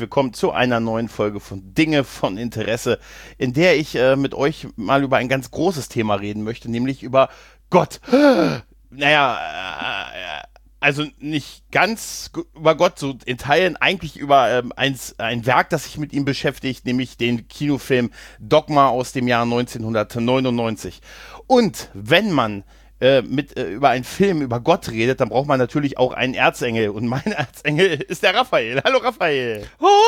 willkommen zu einer neuen Folge von Dinge von Interesse, in der ich mit euch mal über ein ganz großes Thema reden möchte, nämlich über Gott. Also nicht ganz über Gott, so in Teilen eigentlich über ein Werk, das sich mit ihm beschäftigt, nämlich den Kinofilm Dogma aus dem Jahr 1999. Und wenn man über einen Film über Gott redet, dann braucht man natürlich auch einen Erzengel. Und mein Erzengel ist der Raphael. Hallo Raphael.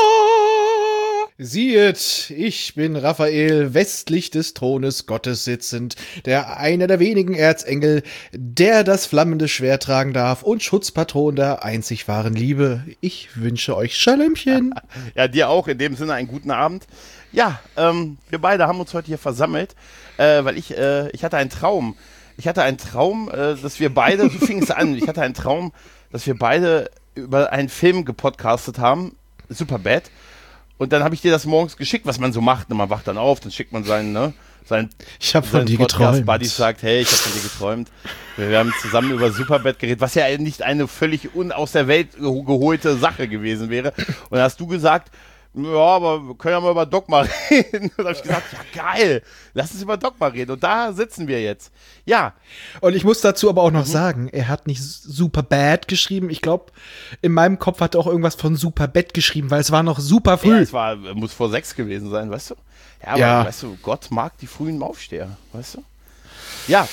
Siehet, ich bin Raphael, westlich des Thrones Gottes sitzend, der einer der wenigen Erzengel, der das flammende Schwert tragen darf und Schutzpatron der einzig wahren Liebe. Ich wünsche euch Schalömchen. Ja, dir auch, in dem Sinne einen guten Abend. Ja, wir beide haben uns heute hier versammelt, weil ich hatte einen Traum. Dass wir beide, so fing es an, ich hatte einen Traum, dass wir beide über einen Film gepodcastet haben, Superbad. Und dann habe ich dir das morgens geschickt, was man so macht. Man wacht dann auf, dann schickt man seinen ich habe von dir geträumt. Buddy sagt, hey, ich habe von dir geträumt. Wir haben zusammen über Superbad geredet, was ja nicht eine völlig aus der Welt geholte Sache gewesen wäre. Und dann hast du gesagt, ja, aber wir können ja mal über Dogma reden. Und da habe ich gesagt, ja geil, lass uns über Dogma reden. Und da sitzen wir jetzt. Ja. Und ich muss dazu aber auch noch sagen, er hat nicht Superbad geschrieben. Ich glaube, in meinem Kopf hat er auch irgendwas von Superbad geschrieben, weil es war noch super früh. Ja, muss vor 6 gewesen sein, weißt du? Ja, aber ja. Weißt du, Gott mag die frühen Aufsteher, weißt du? Ja.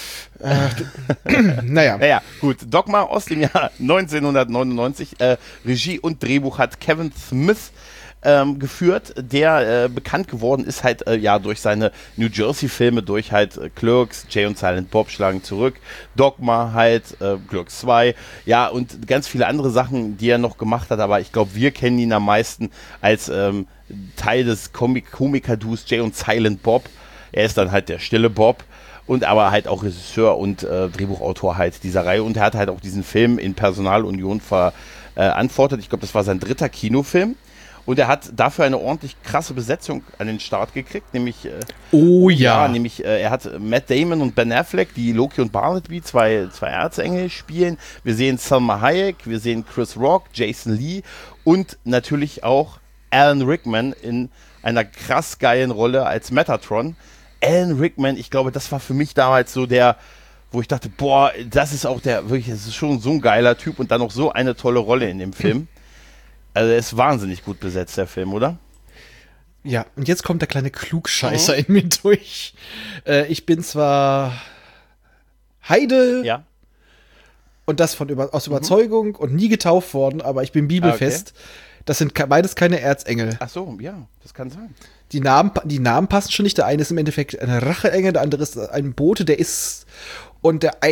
Naja, gut. Dogma aus dem Jahr 1999. Regie und Drehbuch hat Kevin Smith geführt, der bekannt geworden ist halt durch seine New Jersey-Filme, durch halt Clerks, Jay und Silent Bob schlagen zurück, Dogma halt, Clerks 2, ja, und ganz viele andere Sachen, die er noch gemacht hat, aber ich glaube, wir kennen ihn am meisten als Teil des Komiker-Duos Jay und Silent Bob. Er ist dann halt der stille Bob und aber halt auch Regisseur und Drehbuchautor halt dieser Reihe, und er hat halt auch diesen Film in Personalunion verantwortet. Ich glaube, das war sein 3. Kinofilm. Und er hat dafür eine ordentlich krasse Besetzung an den Start gekriegt, nämlich er hat Matt Damon und Ben Affleck, die Loki und Barnaby, zwei Erzengel spielen. Wir sehen Salma Hayek, wir sehen Chris Rock, Jason Lee und natürlich auch Alan Rickman in einer krass geilen Rolle als Metatron. Alan Rickman, ich glaube, das war für mich damals so der, wo ich dachte, boah, das ist schon so ein geiler Typ und dann noch so eine tolle Rolle in dem Film. Also er ist wahnsinnig gut besetzt, der Film, oder? Ja, und jetzt kommt der kleine Klugscheißer in mir durch. Ich bin zwar Heide und das aus Überzeugung und nie getauft worden, aber ich bin bibelfest. Okay. Das sind beides keine Erzengel. Ach so, ja, das kann sein. Die Namen passen schon nicht. Der eine ist im Endeffekt ein Racheengel, der andere ist ein Bote, der ist und der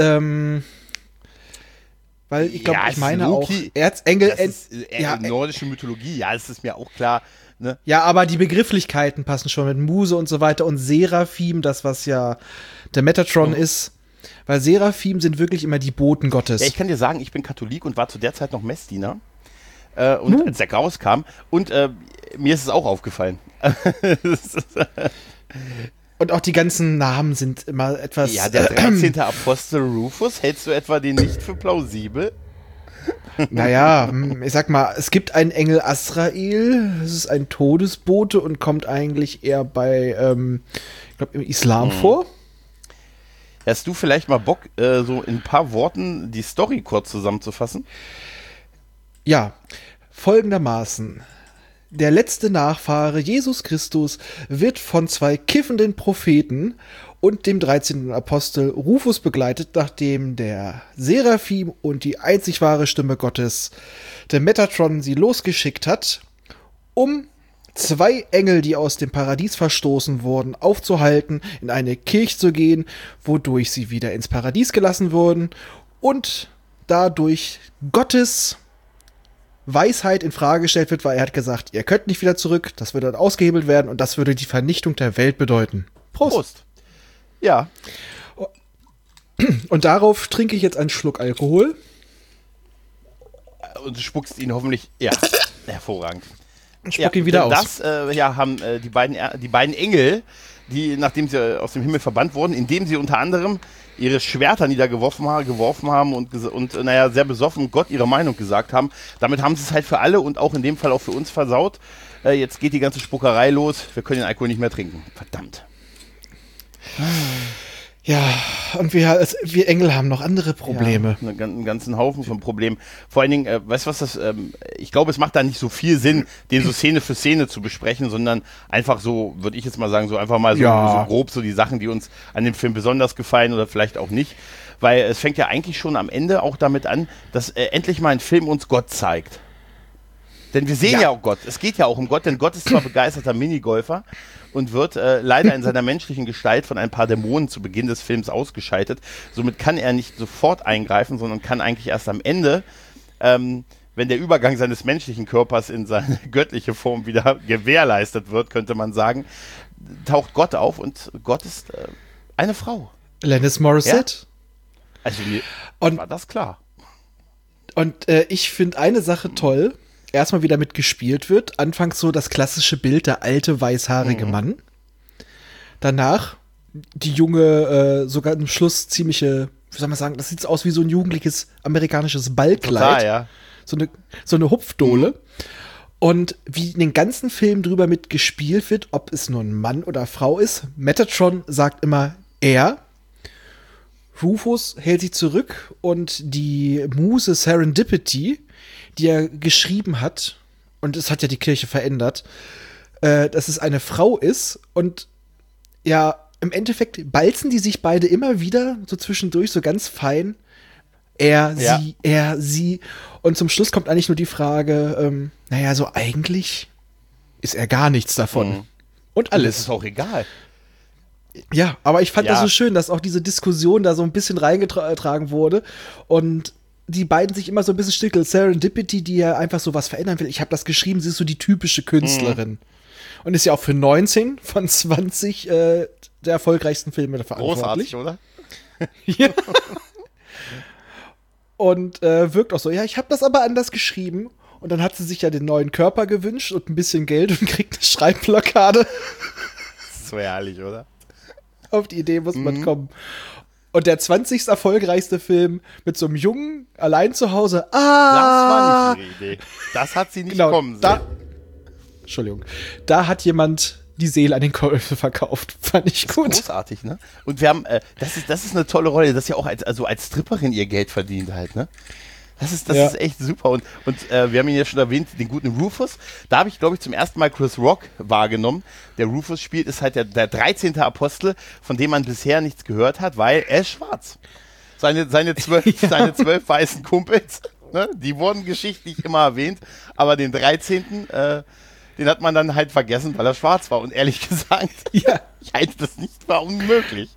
weil ich glaube, ich meine Loki, auch Erzengel. Das ist nordische Mythologie, ja, das ist mir auch klar. Ne? Ja, aber die Begrifflichkeiten passen schon mit Muse und so weiter und Seraphim, das was ja der Metatron ist. Weil Seraphim sind wirklich immer die Boten Gottes. Ja, ich kann dir sagen, ich bin Katholik und war zu der Zeit noch Messdiener. Als der rauskam. Und mir ist es auch aufgefallen. Und auch die ganzen Namen sind immer etwas... Ja, der 13. Apostel Rufus, hältst du etwa den nicht für plausibel? Naja, ich sag mal, es gibt einen Engel Asrael, das ist ein Todesbote und kommt eigentlich eher bei, ich glaube, im Islam vor. Hast du vielleicht mal Bock, so in ein paar Worten die Story kurz zusammenzufassen? Ja, folgendermaßen. Der letzte Nachfahre Jesus Christus wird von 2 kiffenden Propheten und dem 13. Apostel Rufus begleitet, nachdem der Seraphim und die einzig wahre Stimme Gottes, der Metatron, sie losgeschickt hat, um 2 Engel, die aus dem Paradies verstoßen wurden, aufzuhalten, in eine Kirche zu gehen, wodurch sie wieder ins Paradies gelassen wurden und dadurch Gottes Weisheit in Frage gestellt wird, weil er hat gesagt, ihr könnt nicht wieder zurück, das würde dann ausgehebelt werden und das würde die Vernichtung der Welt bedeuten. Prost. Ja. Und darauf trinke ich jetzt einen Schluck Alkohol. Und du spuckst ihn hoffentlich, hervorragend. Und spuck ihn wieder aus. Das haben die beiden Engel, die, nachdem sie aus dem Himmel verbannt wurden, indem sie unter anderem ihre Schwerter niedergeworfen haben und sehr besoffen Gott ihre Meinung gesagt haben. Damit haben sie es halt für alle und auch in dem Fall auch für uns versaut. Jetzt geht die ganze Spuckerei los. Wir können den Alkohol nicht mehr trinken. Verdammt. Ja, und wir Engel haben noch andere Probleme. Ja, einen ganzen Haufen von Problemen. Vor allen Dingen, weißt du was ich glaube, es macht da nicht so viel Sinn, den so Szene für Szene zu besprechen, sondern einfach so, würde ich jetzt mal sagen, so einfach mal so grob so die Sachen, die uns an dem Film besonders gefallen oder vielleicht auch nicht. Weil es fängt ja eigentlich schon am Ende auch damit an, dass endlich mal ein Film uns Gott zeigt. Denn wir sehen ja auch Gott. Es geht ja auch um Gott, denn Gott ist zwar begeisterter Minigolfer und wird leider in seiner menschlichen Gestalt von ein paar Dämonen zu Beginn des Films ausgeschaltet. Somit kann er nicht sofort eingreifen, sondern kann eigentlich erst am Ende, wenn der Übergang seines menschlichen Körpers in seine göttliche Form wieder gewährleistet wird, könnte man sagen, taucht Gott auf und Gott ist eine Frau. Alanis Morissette. Ja? Also mir war das klar. Und ich finde eine Sache toll. Erstmal wieder mit gespielt wird. Anfangs so das klassische Bild, der alte, weißhaarige Mann. Danach die junge, sogar am Schluss ziemliche, wie soll man sagen, das sieht aus wie so ein jugendliches amerikanisches Ballkleid. Total, ja. So eine Hupfdohle. Und wie in den ganzen Film drüber mit gespielt wird, ob es nur ein Mann oder Frau ist. Metatron sagt immer er. Rufus hält sich zurück und die Muse Serendipity, die er geschrieben hat, und es hat ja die Kirche verändert, dass es eine Frau ist und ja, im Endeffekt balzen die sich beide immer wieder so zwischendurch, so ganz fein. Er, sie. Und zum Schluss kommt eigentlich nur die Frage, so eigentlich ist er gar nichts davon. Und alles. Das ist auch egal. Ja, aber ich fand das so schön, dass auch diese Diskussion da so ein bisschen reingetragen wurde und die beiden sich immer so ein bisschen stickeln. Serendipity, die ja einfach so was verändern will. Ich habe das geschrieben, sie ist so die typische Künstlerin. Und ist ja auch für 19 von 20 der erfolgreichsten Filme verantwortlich. Großartig, oder? Ja. Und wirkt auch so, ja, ich habe das aber anders geschrieben. Und dann hat sie sich ja den neuen Körper gewünscht und ein bisschen Geld und kriegt eine Schreibblockade. So herrlich, oder? Auf die Idee muss man kommen. Und der 20. erfolgreichste Film mit so einem Jungen allein zu Hause. Das war nicht ihre Idee. Das hat sie nicht kommen sehen. Entschuldigung. Da hat jemand die Seele an den Käufer verkauft. Fand ich gut. Großartig, ne? Und wir haben, das ist eine tolle Rolle, dass sie auch als Stripperin ihr Geld verdient halt, ne? Das ist echt super. Und wir haben ihn ja schon erwähnt, den guten Rufus. Da habe ich, glaube ich, zum ersten Mal Chris Rock wahrgenommen. Der Rufus spielt, ist halt der 13. Apostel, von dem man bisher nichts gehört hat, weil er ist schwarz. Seine 12 weißen Kumpels, ne, die wurden geschichtlich immer erwähnt, aber den 13., den hat man dann halt vergessen, weil er schwarz war. Und ehrlich gesagt, ich halte das nicht für unmöglich.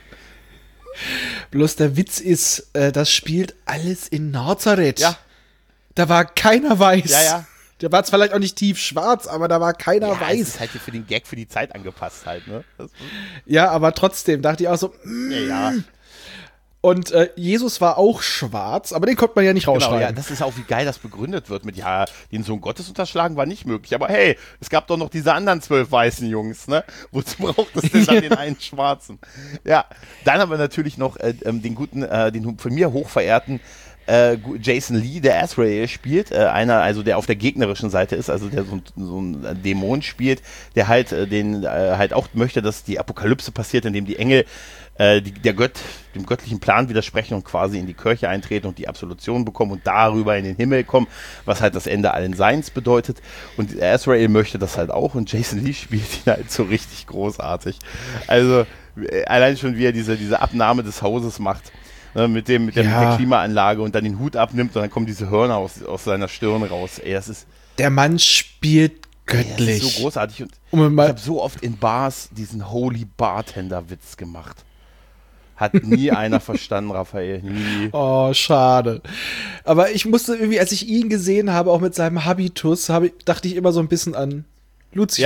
Bloß der Witz ist, das spielt alles in Nazareth. Ja. Da war keiner weiß. Ja. Der war zwar vielleicht auch nicht tief schwarz, aber da war keiner weiß. Das ist halt für den Gag, für die Zeit angepasst halt, ne? Ja, aber trotzdem dachte ich auch so, Ja. Und Jesus war auch schwarz, aber den konnte man ja nicht rausschreiben. Genau, ja, das ist auch, wie geil das begründet wird mit, den Sohn Gottes unterschlagen war nicht möglich. Aber hey, es gab doch noch diese anderen 12 weißen Jungs, ne? Wozu braucht es denn dann den einen Schwarzen? Ja, dann haben wir natürlich noch den guten, den von mir hochverehrten Jason Lee, der Azrael spielt, der auf der gegnerischen Seite ist, also der so ein Dämon spielt, der halt halt auch möchte, dass die Apokalypse passiert, indem die Engel dem göttlichen Plan widersprechen und quasi in die Kirche eintreten und die Absolution bekommen und darüber in den Himmel kommen, was halt das Ende allen Seins bedeutet. Und Azrael möchte das halt auch und Jason Lee spielt ihn halt so richtig großartig. Also allein schon, wie er diese Abnahme des Hauses macht, ne, mit der Klimaanlage und dann den Hut abnimmt und dann kommen diese Hörner aus seiner Stirn raus. Ey, der Mann spielt göttlich. Das ist so großartig. Und ich habe so oft in Bars diesen Holy Bartender-Witz gemacht. Hat nie einer verstanden, Raphael. Nie. Oh, schade. Aber ich musste irgendwie, als ich ihn gesehen habe, auch mit seinem Habitus, dachte ich immer so ein bisschen an Lucifer.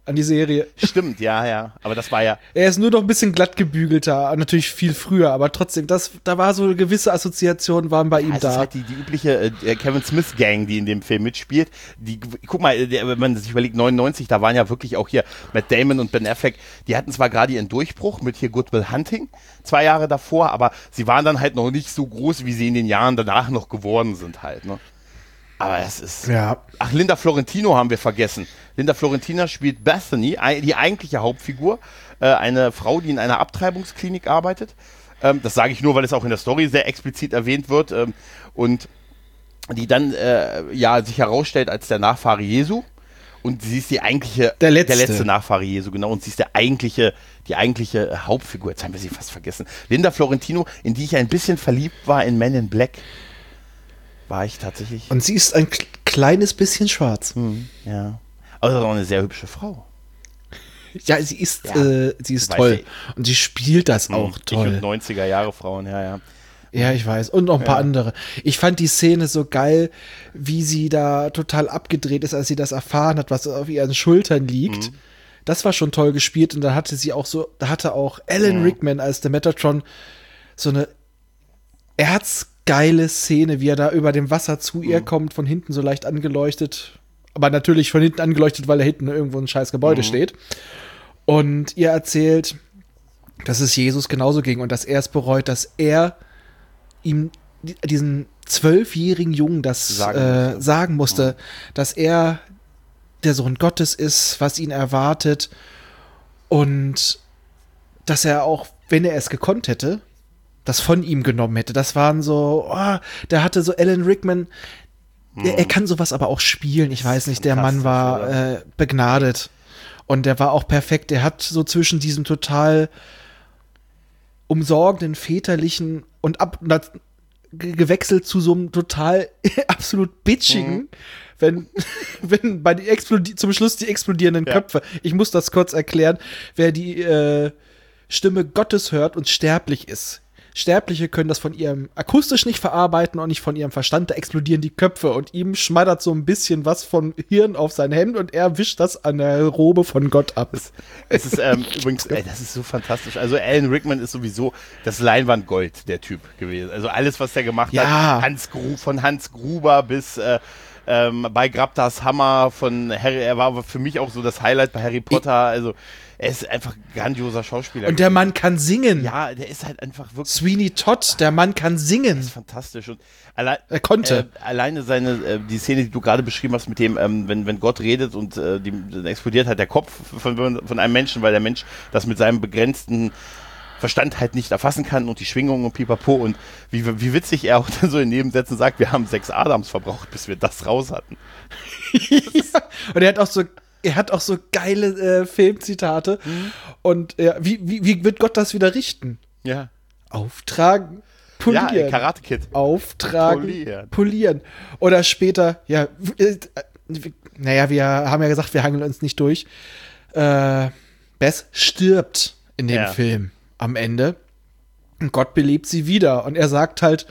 an die Serie. Stimmt, ja. Aber das war ja. Er ist nur noch ein bisschen glatt gebügelter, natürlich viel früher, aber trotzdem, da war so eine gewisse Assoziation, waren bei ihm das da. ist halt die übliche Kevin Smith-Gang, die in dem Film mitspielt. Guck mal, wenn man sich überlegt, 99, da waren ja wirklich auch hier Matt Damon und Ben Affleck, die hatten zwar gerade ihren Durchbruch mit hier Good Will Hunting, 2 Jahre davor, aber sie waren dann halt noch nicht so groß, wie sie in den Jahren danach noch geworden sind halt, ne? Aber es ist... Ja. Ach, Linda Florentino haben wir vergessen. Linda Florentino spielt Bethany, die eigentliche Hauptfigur, eine Frau, die in einer Abtreibungsklinik arbeitet. Das sage ich nur, weil es auch in der Story sehr explizit erwähnt wird. Und die dann sich herausstellt als der Nachfahre Jesu. Und sie ist der letzte Nachfahre Jesu, genau. Und sie ist die eigentliche Hauptfigur. Jetzt haben wir sie fast vergessen. Linda Florentino, in die ich ein bisschen verliebt war in Men in Black. War ich tatsächlich. Und sie ist ein kleines bisschen schwarz. Ja. Aber das ist auch eine sehr hübsche Frau. Ja, sie ist toll. Und sie spielt das auch toll. Ich und 90er-Jahre-Frauen, ja. Ja, ich weiß. Und noch ein paar andere. Ich fand die Szene so geil, wie sie da total abgedreht ist, als sie das erfahren hat, was auf ihren Schultern liegt. Das war schon toll gespielt. Und dann hatte hatte auch Alan Rickman als der Metatron so eine erzgeile Szene, wie er da über dem Wasser zu ihr kommt, von hinten so leicht angeleuchtet. Aber natürlich von hinten angeleuchtet, weil da hinten irgendwo ein scheiß Gebäude steht. Und ihr erzählt, dass es Jesus genauso ging und dass er es bereut, dass er ihm diesen 12-jährigen Jungen das sagen musste, dass er der Sohn Gottes ist, was ihn erwartet und dass er auch, wenn er es gekonnt hätte, das von ihm genommen hätte. Das waren so, der hatte so Alan Rickman, er kann sowas aber auch spielen, ich weiß nicht, der Mann war begnadet und der war auch perfekt, der hat so zwischen diesem total umsorgenden, väterlichen und gewechselt zu so einem total absolut bitchigen, wenn bei zum Schluss die explodierenden Köpfe. Ich muss das kurz erklären, wer die Stimme Gottes hört und sterblich ist. Sterbliche können das von ihrem akustisch nicht verarbeiten und nicht von ihrem Verstand, da explodieren die Köpfe und ihm schmettert so ein bisschen was vom Hirn auf sein Hemd und er wischt das an der Robe von Gott ab. Es ist übrigens, das ist so fantastisch. Also Alan Rickman ist sowieso das Leinwandgold, der Typ gewesen. Also alles, was der gemacht hat, von Hans Gruber bis bei Grabtas Hammer von Harry, er war für mich auch so das Highlight bei Harry Potter, also er ist einfach ein grandioser Schauspieler. Und der Mann kann singen. Ja, der ist halt einfach wirklich... Sweeney Todd, der Mann kann singen. Das ist fantastisch. Und er konnte. Alleine die Szene, die du gerade beschrieben hast, mit dem, wenn Gott redet und dann explodiert halt der Kopf von einem Menschen, weil der Mensch das mit seinem begrenzten Verstand halt nicht erfassen kann und die Schwingungen und pipapo und wie witzig er auch dann so in Nebensätzen sagt, wir haben 6 Adams verbraucht, bis wir das raus hatten. Ja. Und er hat auch so geile Filmzitate. Und wie wird Gott das wieder richten? Ja. Auftragen, polieren. Ja, Karate Kid. Auftragen, polieren. Oder später, wir haben ja gesagt, wir hangeln uns nicht durch. Bess stirbt in dem Film am Ende. Und Gott belebt sie wieder. Und er sagt halt,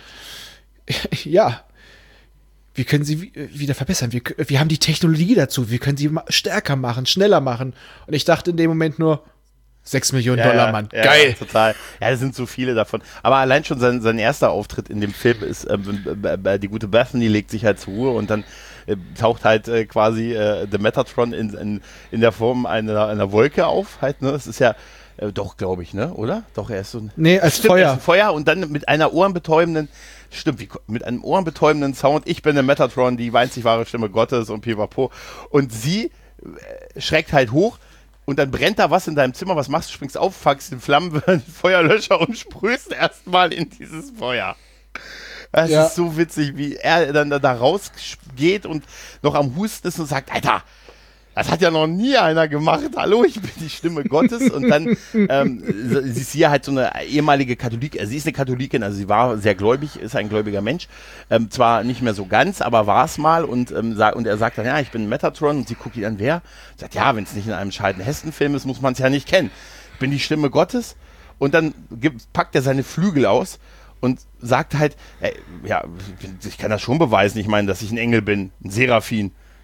wir können sie wieder verbessern. Wir haben die Technologie dazu. Wir können sie stärker machen, schneller machen. Und ich dachte in dem Moment nur, 6 Millionen Dollar, Mann. Geil. Ja, total. Ja, da sind so viele davon. Aber allein schon sein erster Auftritt in dem Film ist, die gute Bethany legt sich halt zur Ruhe und dann taucht halt quasi The Metatron in der Form einer Wolke auf. Halt, ne? Das ist ja doch, glaube ich, ne? Oder? Doch, er ist so ein... Nee, als Feuer. Er ist ein Feuer und dann mit einer ohrenbetäubenden... Stimmt, mit einem ohrenbetäubenden Sound. Ich bin der Metatron, die einzig wahre Stimme Gottes und pipapo. Und sie schreckt halt hoch und dann brennt da was in deinem Zimmer. Was machst du? Springst auf, fangst den Feuerlöscher und sprühst erstmal in dieses Feuer. Das ist so witzig, wie er dann da rausgeht und noch am Husten ist und sagt, Alter, das hat ja noch nie einer gemacht. Hallo, ich bin die Stimme Gottes. Und dann sie ist hier halt so eine ehemalige Katholikin. Sie ist eine Katholikin, also sie war sehr gläubig, ist ein gläubiger Mensch. Zwar nicht mehr so ganz, aber war es mal. Und er sagt dann, ja, ich bin Metatron. Und sie guckt ihn an, wer? Sagt, ja, wenn es nicht in einem Scheiden-Hesten-Film ist, muss man es ja nicht kennen. Ich bin die Stimme Gottes. Und dann packt er seine Flügel aus und sagt halt, ich kann das schon beweisen. Ich meine, dass ich ein Engel bin, ein Seraphin.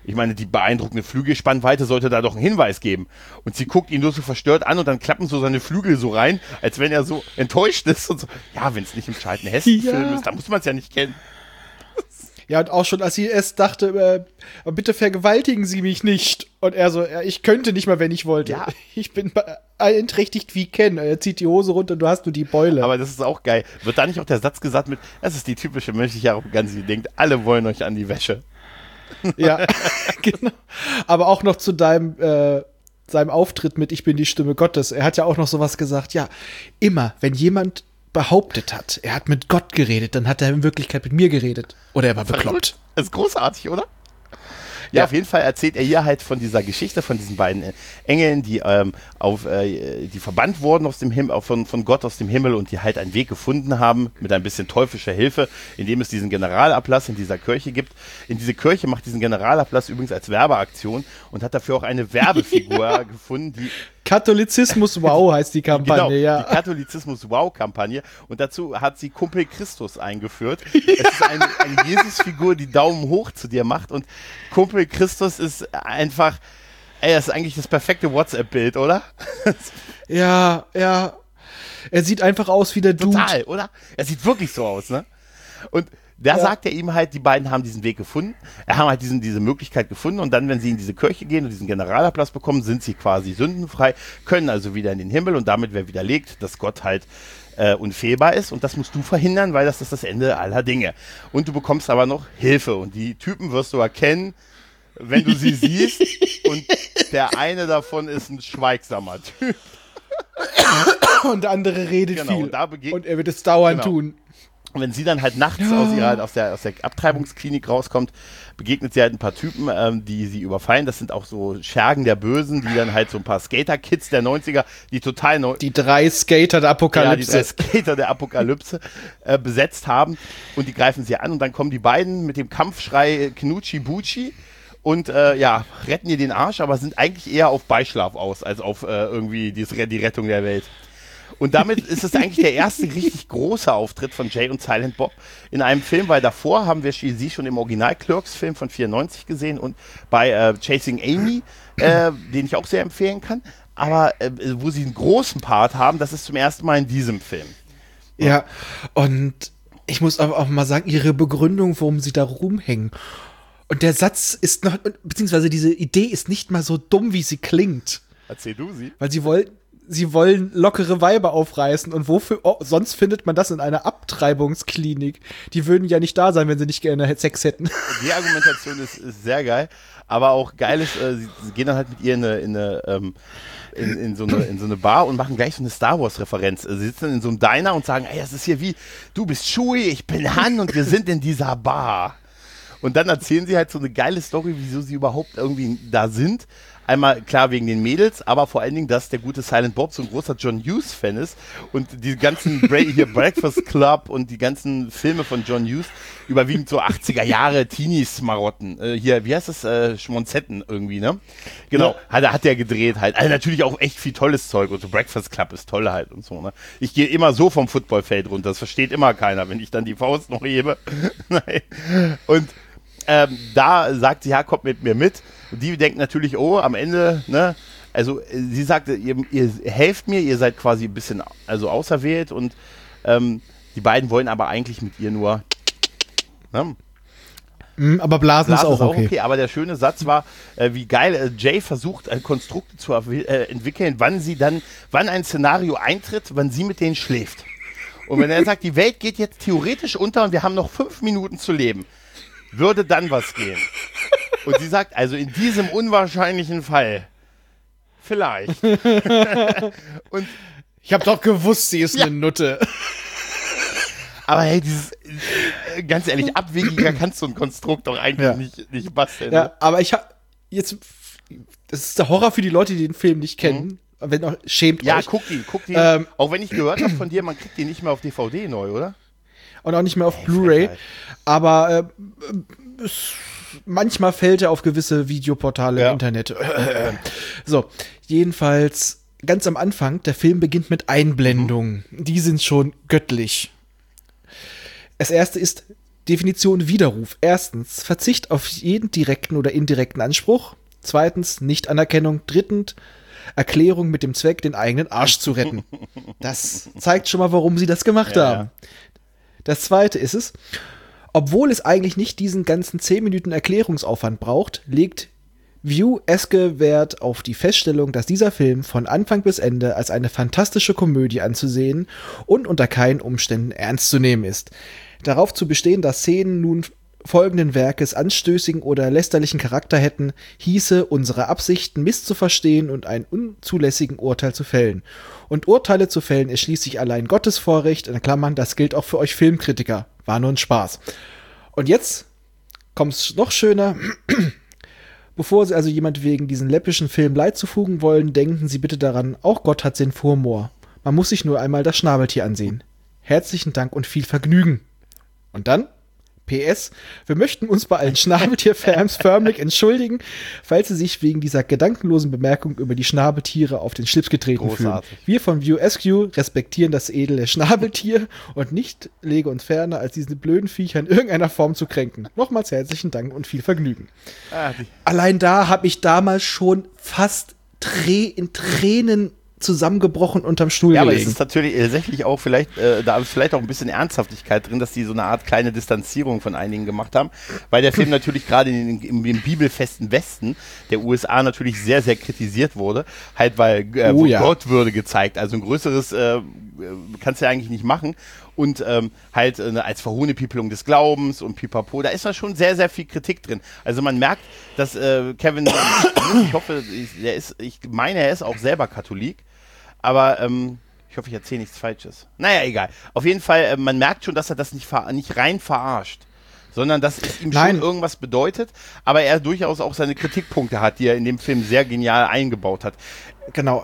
Ich meine, die beeindruckende Flügelspannweite sollte da doch einen Hinweis geben. Und sie guckt ihn nur so verstört an und dann klappen so seine Flügel so rein, als wenn er so enttäuscht ist und so. Ja, wenn es nicht im Charlton Heston-Film ist, dann muss man es ja nicht kennen. Ja, und auch schon, als sie erst dachte, bitte vergewaltigen Sie mich nicht. Und er so, ja, ich könnte nicht mal, wenn ich wollte. Ja. Ich bin beeinträchtigt wie Ken. Er zieht die Hose runter und du hast nur die Beule. Aber das ist auch geil. Wird da nicht auch der Satz gesagt mit, das ist die typische menschliche Arroganz, die denkt, alle wollen euch an die Wäsche. Ja, genau. Aber auch noch zu seinem Auftritt mit Ich bin die Stimme Gottes. Er hat ja auch noch sowas gesagt, ja, immer, wenn jemand behauptet hat, er hat mit Gott geredet, dann hat er in Wirklichkeit mit mir geredet. Oder er war bekloppt. Das ist großartig, oder? Ja, auf jeden Fall erzählt er hier halt von dieser Geschichte, von diesen beiden Engeln, die die verbannt wurden aus dem Himmel, von Gott aus dem Himmel und die halt einen Weg gefunden haben, mit ein bisschen teuflischer Hilfe, indem es diesen Generalablass in dieser Kirche gibt. In diese Kirche macht diesen Generalablass übrigens als Werbeaktion und hat dafür auch eine Werbefigur gefunden, die Katholizismus Wow heißt die Kampagne, genau, ja. Die Katholizismus Wow-Kampagne. Und dazu hat sie Kumpel Christus eingeführt. Es ist eine Jesus-Figur, die Daumen hoch zu dir macht. Und Kumpel Christus ist einfach, das ist eigentlich das perfekte WhatsApp-Bild, oder? Ja. Er sieht einfach aus wie der Dude. Total, oder? Er sieht wirklich so aus, ne? Und da sagt er ihm halt, die beiden haben diesen Weg gefunden, haben halt diese Möglichkeit gefunden und dann, wenn sie in diese Kirche gehen und diesen Generalablass bekommen, sind sie quasi sündenfrei, können also wieder in den Himmel und damit wäre widerlegt, dass Gott halt unfehlbar ist und das musst du verhindern, weil das ist das Ende aller Dinge. Und du bekommst aber noch Hilfe und die Typen wirst du erkennen, wenn du sie siehst und der eine davon ist ein schweigsamer Typ. Und der andere redet viel und er wird es dauernd tun. Und wenn sie dann halt nachts aus der Abtreibungsklinik rauskommt, begegnet sie halt ein paar Typen, die sie überfallen. Das sind auch so Schergen der Bösen, die dann halt so ein paar Skater-Kids der 90er, die total die 3 Skater der Apokalypse. Ja, die 3 Skater der Apokalypse besetzt haben. Und die greifen sie an und dann kommen die beiden mit dem Kampfschrei Knutschi Butschi und retten ihr den Arsch, aber sind eigentlich eher auf Beischlaf aus, als auf irgendwie die Rettung der Welt. Und damit ist es eigentlich der erste richtig große Auftritt von Jay und Silent Bob in einem Film, weil davor haben wir sie schon im Original-Clerks-Film von 94 gesehen und bei Chasing Amy, den ich auch sehr empfehlen kann, aber wo sie einen großen Part haben, das ist zum ersten Mal in diesem Film. Ja, und ich muss aber auch mal sagen, ihre Begründung, warum sie da rumhängen. Und der Satz ist noch, beziehungsweise diese Idee ist nicht mal so dumm, wie sie klingt. Erzähl du sie. Weil sie wollen lockere Weiber aufreißen und wofür sonst findet man das in einer Abtreibungsklinik? Die würden ja nicht da sein, wenn sie nicht gerne Sex hätten. Die Argumentation ist sehr geil, aber auch geil ist, sie gehen dann halt mit ihr in so eine Bar und machen gleich so eine Star Wars Referenz. Sie sitzen in so einem Diner und sagen, ey, das ist hier wie, du bist Chewie, ich bin Han und wir sind in dieser Bar. Und dann erzählen sie halt so eine geile Story, wieso sie überhaupt irgendwie da sind. Einmal klar wegen den Mädels, aber vor allen Dingen, dass der gute Silent Bob so ein großer John Hughes-Fan ist und die ganzen Breakfast Club und die ganzen Filme von John Hughes überwiegend so 80er Jahre Teenies-Marotten. Hier, wie heißt das? Schmonzetten irgendwie, ne? Genau, ja. hat der gedreht halt. Also natürlich auch echt viel tolles Zeug und so Breakfast Club ist toll halt und so, ne? Ich gehe immer so vom Footballfeld runter, das versteht immer keiner, wenn ich dann die Faust noch hebe. Nein. Und da sagt sie, ja, kommt mit mir mit. Und die denkt natürlich, oh, am Ende, ne, also sie sagte, ihr helft mir, ihr seid quasi ein bisschen auserwählt und die beiden wollen aber eigentlich mit ihr nur, ne? Aber Blasen ist auch okay. Aber der schöne Satz war, wie geil Jay versucht, Konstrukte zu entwickeln, wann ein Szenario eintritt, wann sie mit denen schläft. Und wenn er sagt, die Welt geht jetzt theoretisch unter und wir haben noch 5 Minuten zu leben, würde dann was gehen. Und sie sagt, also in diesem unwahrscheinlichen Fall, vielleicht. Und ich habe doch gewusst, sie ist eine Nutte. Aber hey, ganz ehrlich, abwegiger kannst du ein Konstrukt doch eigentlich nicht basteln. Ja, ne? Aber das ist der Horror für die Leute, die den Film nicht kennen. Wenn auch, schämt euch. Ja, guck die. Auch wenn ich gehört habe von dir, man kriegt die nicht mehr auf DVD neu, oder? Und auch nicht mehr auf Blu-ray. Aber manchmal fällt er auf gewisse Videoportale im Internet. So, jedenfalls ganz am Anfang, der Film beginnt mit Einblendungen. Die sind schon göttlich. Das erste ist Definition Widerruf. Erstens, Verzicht auf jeden direkten oder indirekten Anspruch. Zweitens, Nichtanerkennung. Drittens, Erklärung mit dem Zweck, den eigenen Arsch zu retten. Das zeigt schon mal, warum sie das gemacht haben. Das zweite ist es, obwohl es eigentlich nicht diesen ganzen 10 Minuten Erklärungsaufwand braucht, legt View Eske Wert auf die Feststellung, dass dieser Film von Anfang bis Ende als eine fantastische Komödie anzusehen und unter keinen Umständen ernst zu nehmen ist. Darauf zu bestehen, dass Szenen nun folgenden Werkes anstößigen oder lästerlichen Charakter hätten, hieße, unsere Absichten misszuverstehen und einen unzulässigen Urteil zu fällen. Und Urteile zu fällen ist schließlich allein Gottes Vorrecht, in Klammern, das gilt auch für euch Filmkritiker. War nur ein Spaß. Und jetzt kommt's noch schöner. Bevor Sie also jemand wegen diesen läppischen Film Leid zufügen wollen, denken Sie bitte daran, auch Gott hat Sinn vor Humor. Man muss sich nur einmal das Schnabeltier ansehen. Herzlichen Dank und viel Vergnügen. Und dann? PS, wir möchten uns bei allen Schnabeltier-Fans förmlich entschuldigen, falls sie sich wegen dieser gedankenlosen Bemerkung über die Schnabeltiere auf den Schlips getreten fühlen. Wir von View Askew respektieren das edle Schnabeltier und nicht lege uns ferner, als diesen blöden Viecher in irgendeiner Form zu kränken. Nochmals herzlichen Dank und viel Vergnügen. Allein da habe ich damals schon fast in Tränen zusammengebrochen unterm Stuhl gelegen. Aber es ist natürlich tatsächlich auch da ist vielleicht auch ein bisschen Ernsthaftigkeit drin, dass die so eine Art kleine Distanzierung von einigen gemacht haben, weil der Film natürlich gerade im bibelfesten Westen der USA natürlich sehr, sehr kritisiert wurde, halt weil Gottwürde gezeigt, also ein größeres kannst du ja eigentlich nicht machen und als Verhohnepiepelung des Glaubens und pipapo, da ist da schon sehr, sehr viel Kritik drin. Also man merkt, dass Kevin, ich hoffe, ich meine, er ist auch selber Katholik, aber ich hoffe, ich erzähle nichts Falsches. Naja, egal. Auf jeden Fall, man merkt schon, dass er das nicht rein verarscht, sondern dass es ihm schon irgendwas bedeutet, aber er durchaus auch seine Kritikpunkte hat, die er in dem Film sehr genial eingebaut hat. Genau.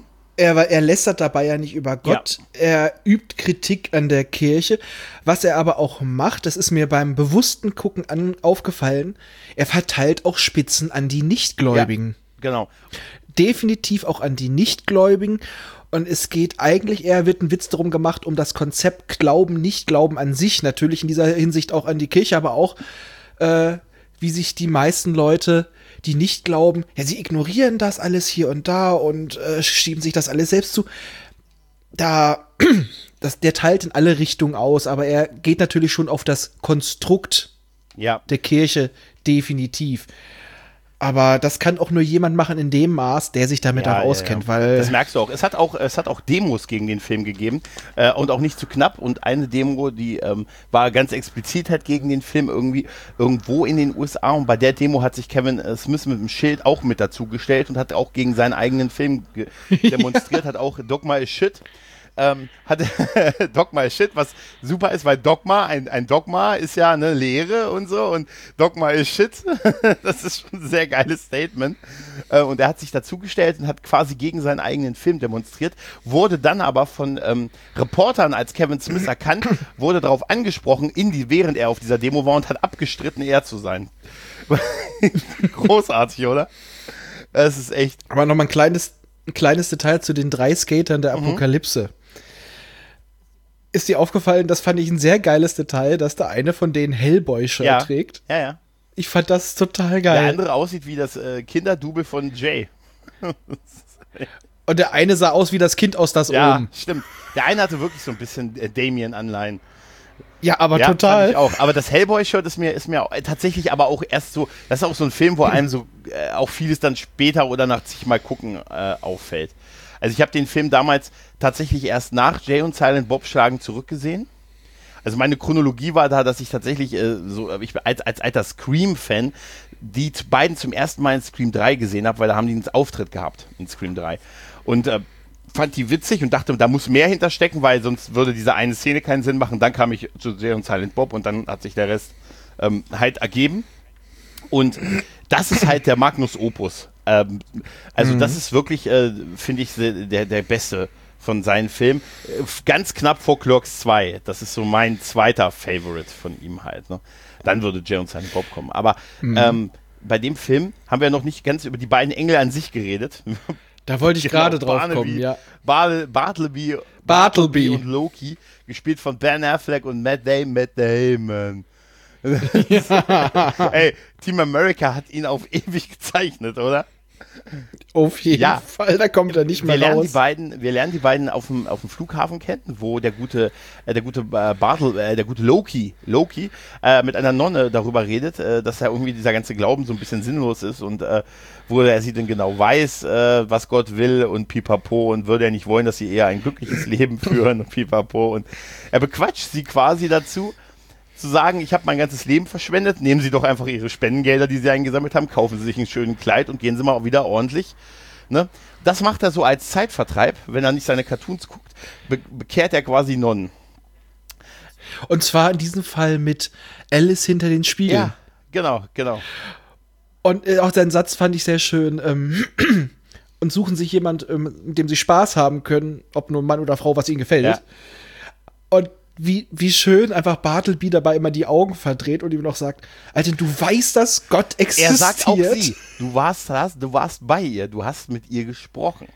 Er lästert dabei ja nicht über Gott, er übt Kritik an der Kirche. Was er aber auch macht, das ist mir beim bewussten Gucken aufgefallen, er verteilt auch Spitzen an die Nichtgläubigen. Ja, genau. Definitiv auch an die Nichtgläubigen. Und es geht eigentlich wird ein Witz darum gemacht, um das Konzept Glauben, Nichtglauben an sich. Natürlich in dieser Hinsicht auch an die Kirche, aber auch, wie sich die meisten Leute, die nicht glauben, ja, sie ignorieren das alles hier und da und schieben sich das alles selbst zu. Der teilt in alle Richtungen aus, aber er geht natürlich schon auf das Konstrukt der Kirche definitiv. Aber das kann auch nur jemand machen in dem Maß, der sich damit auch auskennt. Weil das merkst du auch. Es hat auch Demos gegen den Film gegeben und auch nicht zu knapp. Und eine Demo, die war ganz explizit halt gegen den Film irgendwo in den USA. Und bei der Demo hat sich Kevin Smith mit dem Schild auch mit dazu gestellt und hat auch gegen seinen eigenen Film demonstriert, hat auch Dogma is Shit. Hatte Dogma is Shit, was super ist, weil ein Dogma ist ja eine Lehre und so und Dogma is Shit, das ist schon ein sehr geiles Statement und er hat sich dazugestellt und hat quasi gegen seinen eigenen Film demonstriert, wurde dann aber von Reportern als Kevin Smith erkannt, wurde darauf angesprochen, während er auf dieser Demo war und hat abgestritten, er zu sein. Großartig, oder? Es ist echt. Aber nochmal ein kleines Detail zu den 3 Skatern der Apokalypse. Ist dir aufgefallen, das fand ich ein sehr geiles Detail, dass der eine von denen Hellboy-Shirt trägt? Ja. Ich fand das total geil. Der andere aussieht wie das Kinderdouble von Jay. Und der eine sah aus wie das Kind aus das oben. Ja, stimmt. Der eine hatte wirklich so ein bisschen Damien-Anleihen. Ja, aber total. Fand ich auch. Aber das Hellboy-Shirt ist mir tatsächlich aber auch erst so, das ist auch so ein Film, wo einem so auch vieles dann später oder nach zigmal gucken auffällt. Also ich habe den Film damals tatsächlich erst nach Jay und Silent Bob Schlagen zurückgesehen. Also meine Chronologie war da, dass ich tatsächlich ich als alter Scream-Fan die beiden zum ersten Mal in Scream 3 gesehen habe, weil da haben die einen Auftritt gehabt in Scream 3. Und fand die witzig und dachte, da muss mehr hinterstecken, weil sonst würde diese eine Szene keinen Sinn machen. Dann kam ich zu Jay und Silent Bob und dann hat sich der Rest halt ergeben. Und das ist halt der Magnus Opus. Das ist wirklich, finde ich, der beste von seinen Filmen. Ganz knapp vor Clerks 2. Das ist so mein zweiter Favorite von ihm halt. Ne? Dann würde Jay und Silent Bob kommen. Aber bei dem Film haben wir noch nicht ganz über die beiden Engel an sich geredet. Da wollte ich gerade drauf kommen, ja. Bartleby und Loki, gespielt von Ben Affleck und Matt Damon. Ey, Team America hat ihn auf ewig gezeichnet, oder? Auf jeden Fall, da kommt er nicht mehr raus. Wir lernen die beiden auf dem Flughafen kennen, wo der gute Loki mit einer Nonne darüber redet, dass er irgendwie dieser ganze Glauben so ein bisschen sinnlos ist und wo er sie denn genau weiß, was Gott will und pipapo und würde er nicht wollen, dass sie eher ein glückliches Leben führen und pipapo und er bequatscht sie quasi dazu, zu sagen, ich habe mein ganzes Leben verschwendet, nehmen Sie doch einfach Ihre Spendengelder, die Sie eingesammelt haben, kaufen Sie sich einen schönen Kleid und gehen Sie mal wieder ordentlich. Ne? Das macht er so als Zeitvertreib, wenn er nicht seine Cartoons guckt, bekehrt er quasi Nonnen. Und zwar in diesem Fall mit Alice hinter den Spiegeln. Ja, genau. Und auch seinen Satz fand ich sehr schön. Und suchen sich jemand, mit dem sie Spaß haben können, ob nur Mann oder Frau, was ihnen gefällt. Ja. Und wie schön einfach Bartleby dabei immer die Augen verdreht und ihm noch sagt, Alter, du weißt, dass Gott existiert. Er sagt auch sie, du warst bei ihr, du hast mit ihr gesprochen.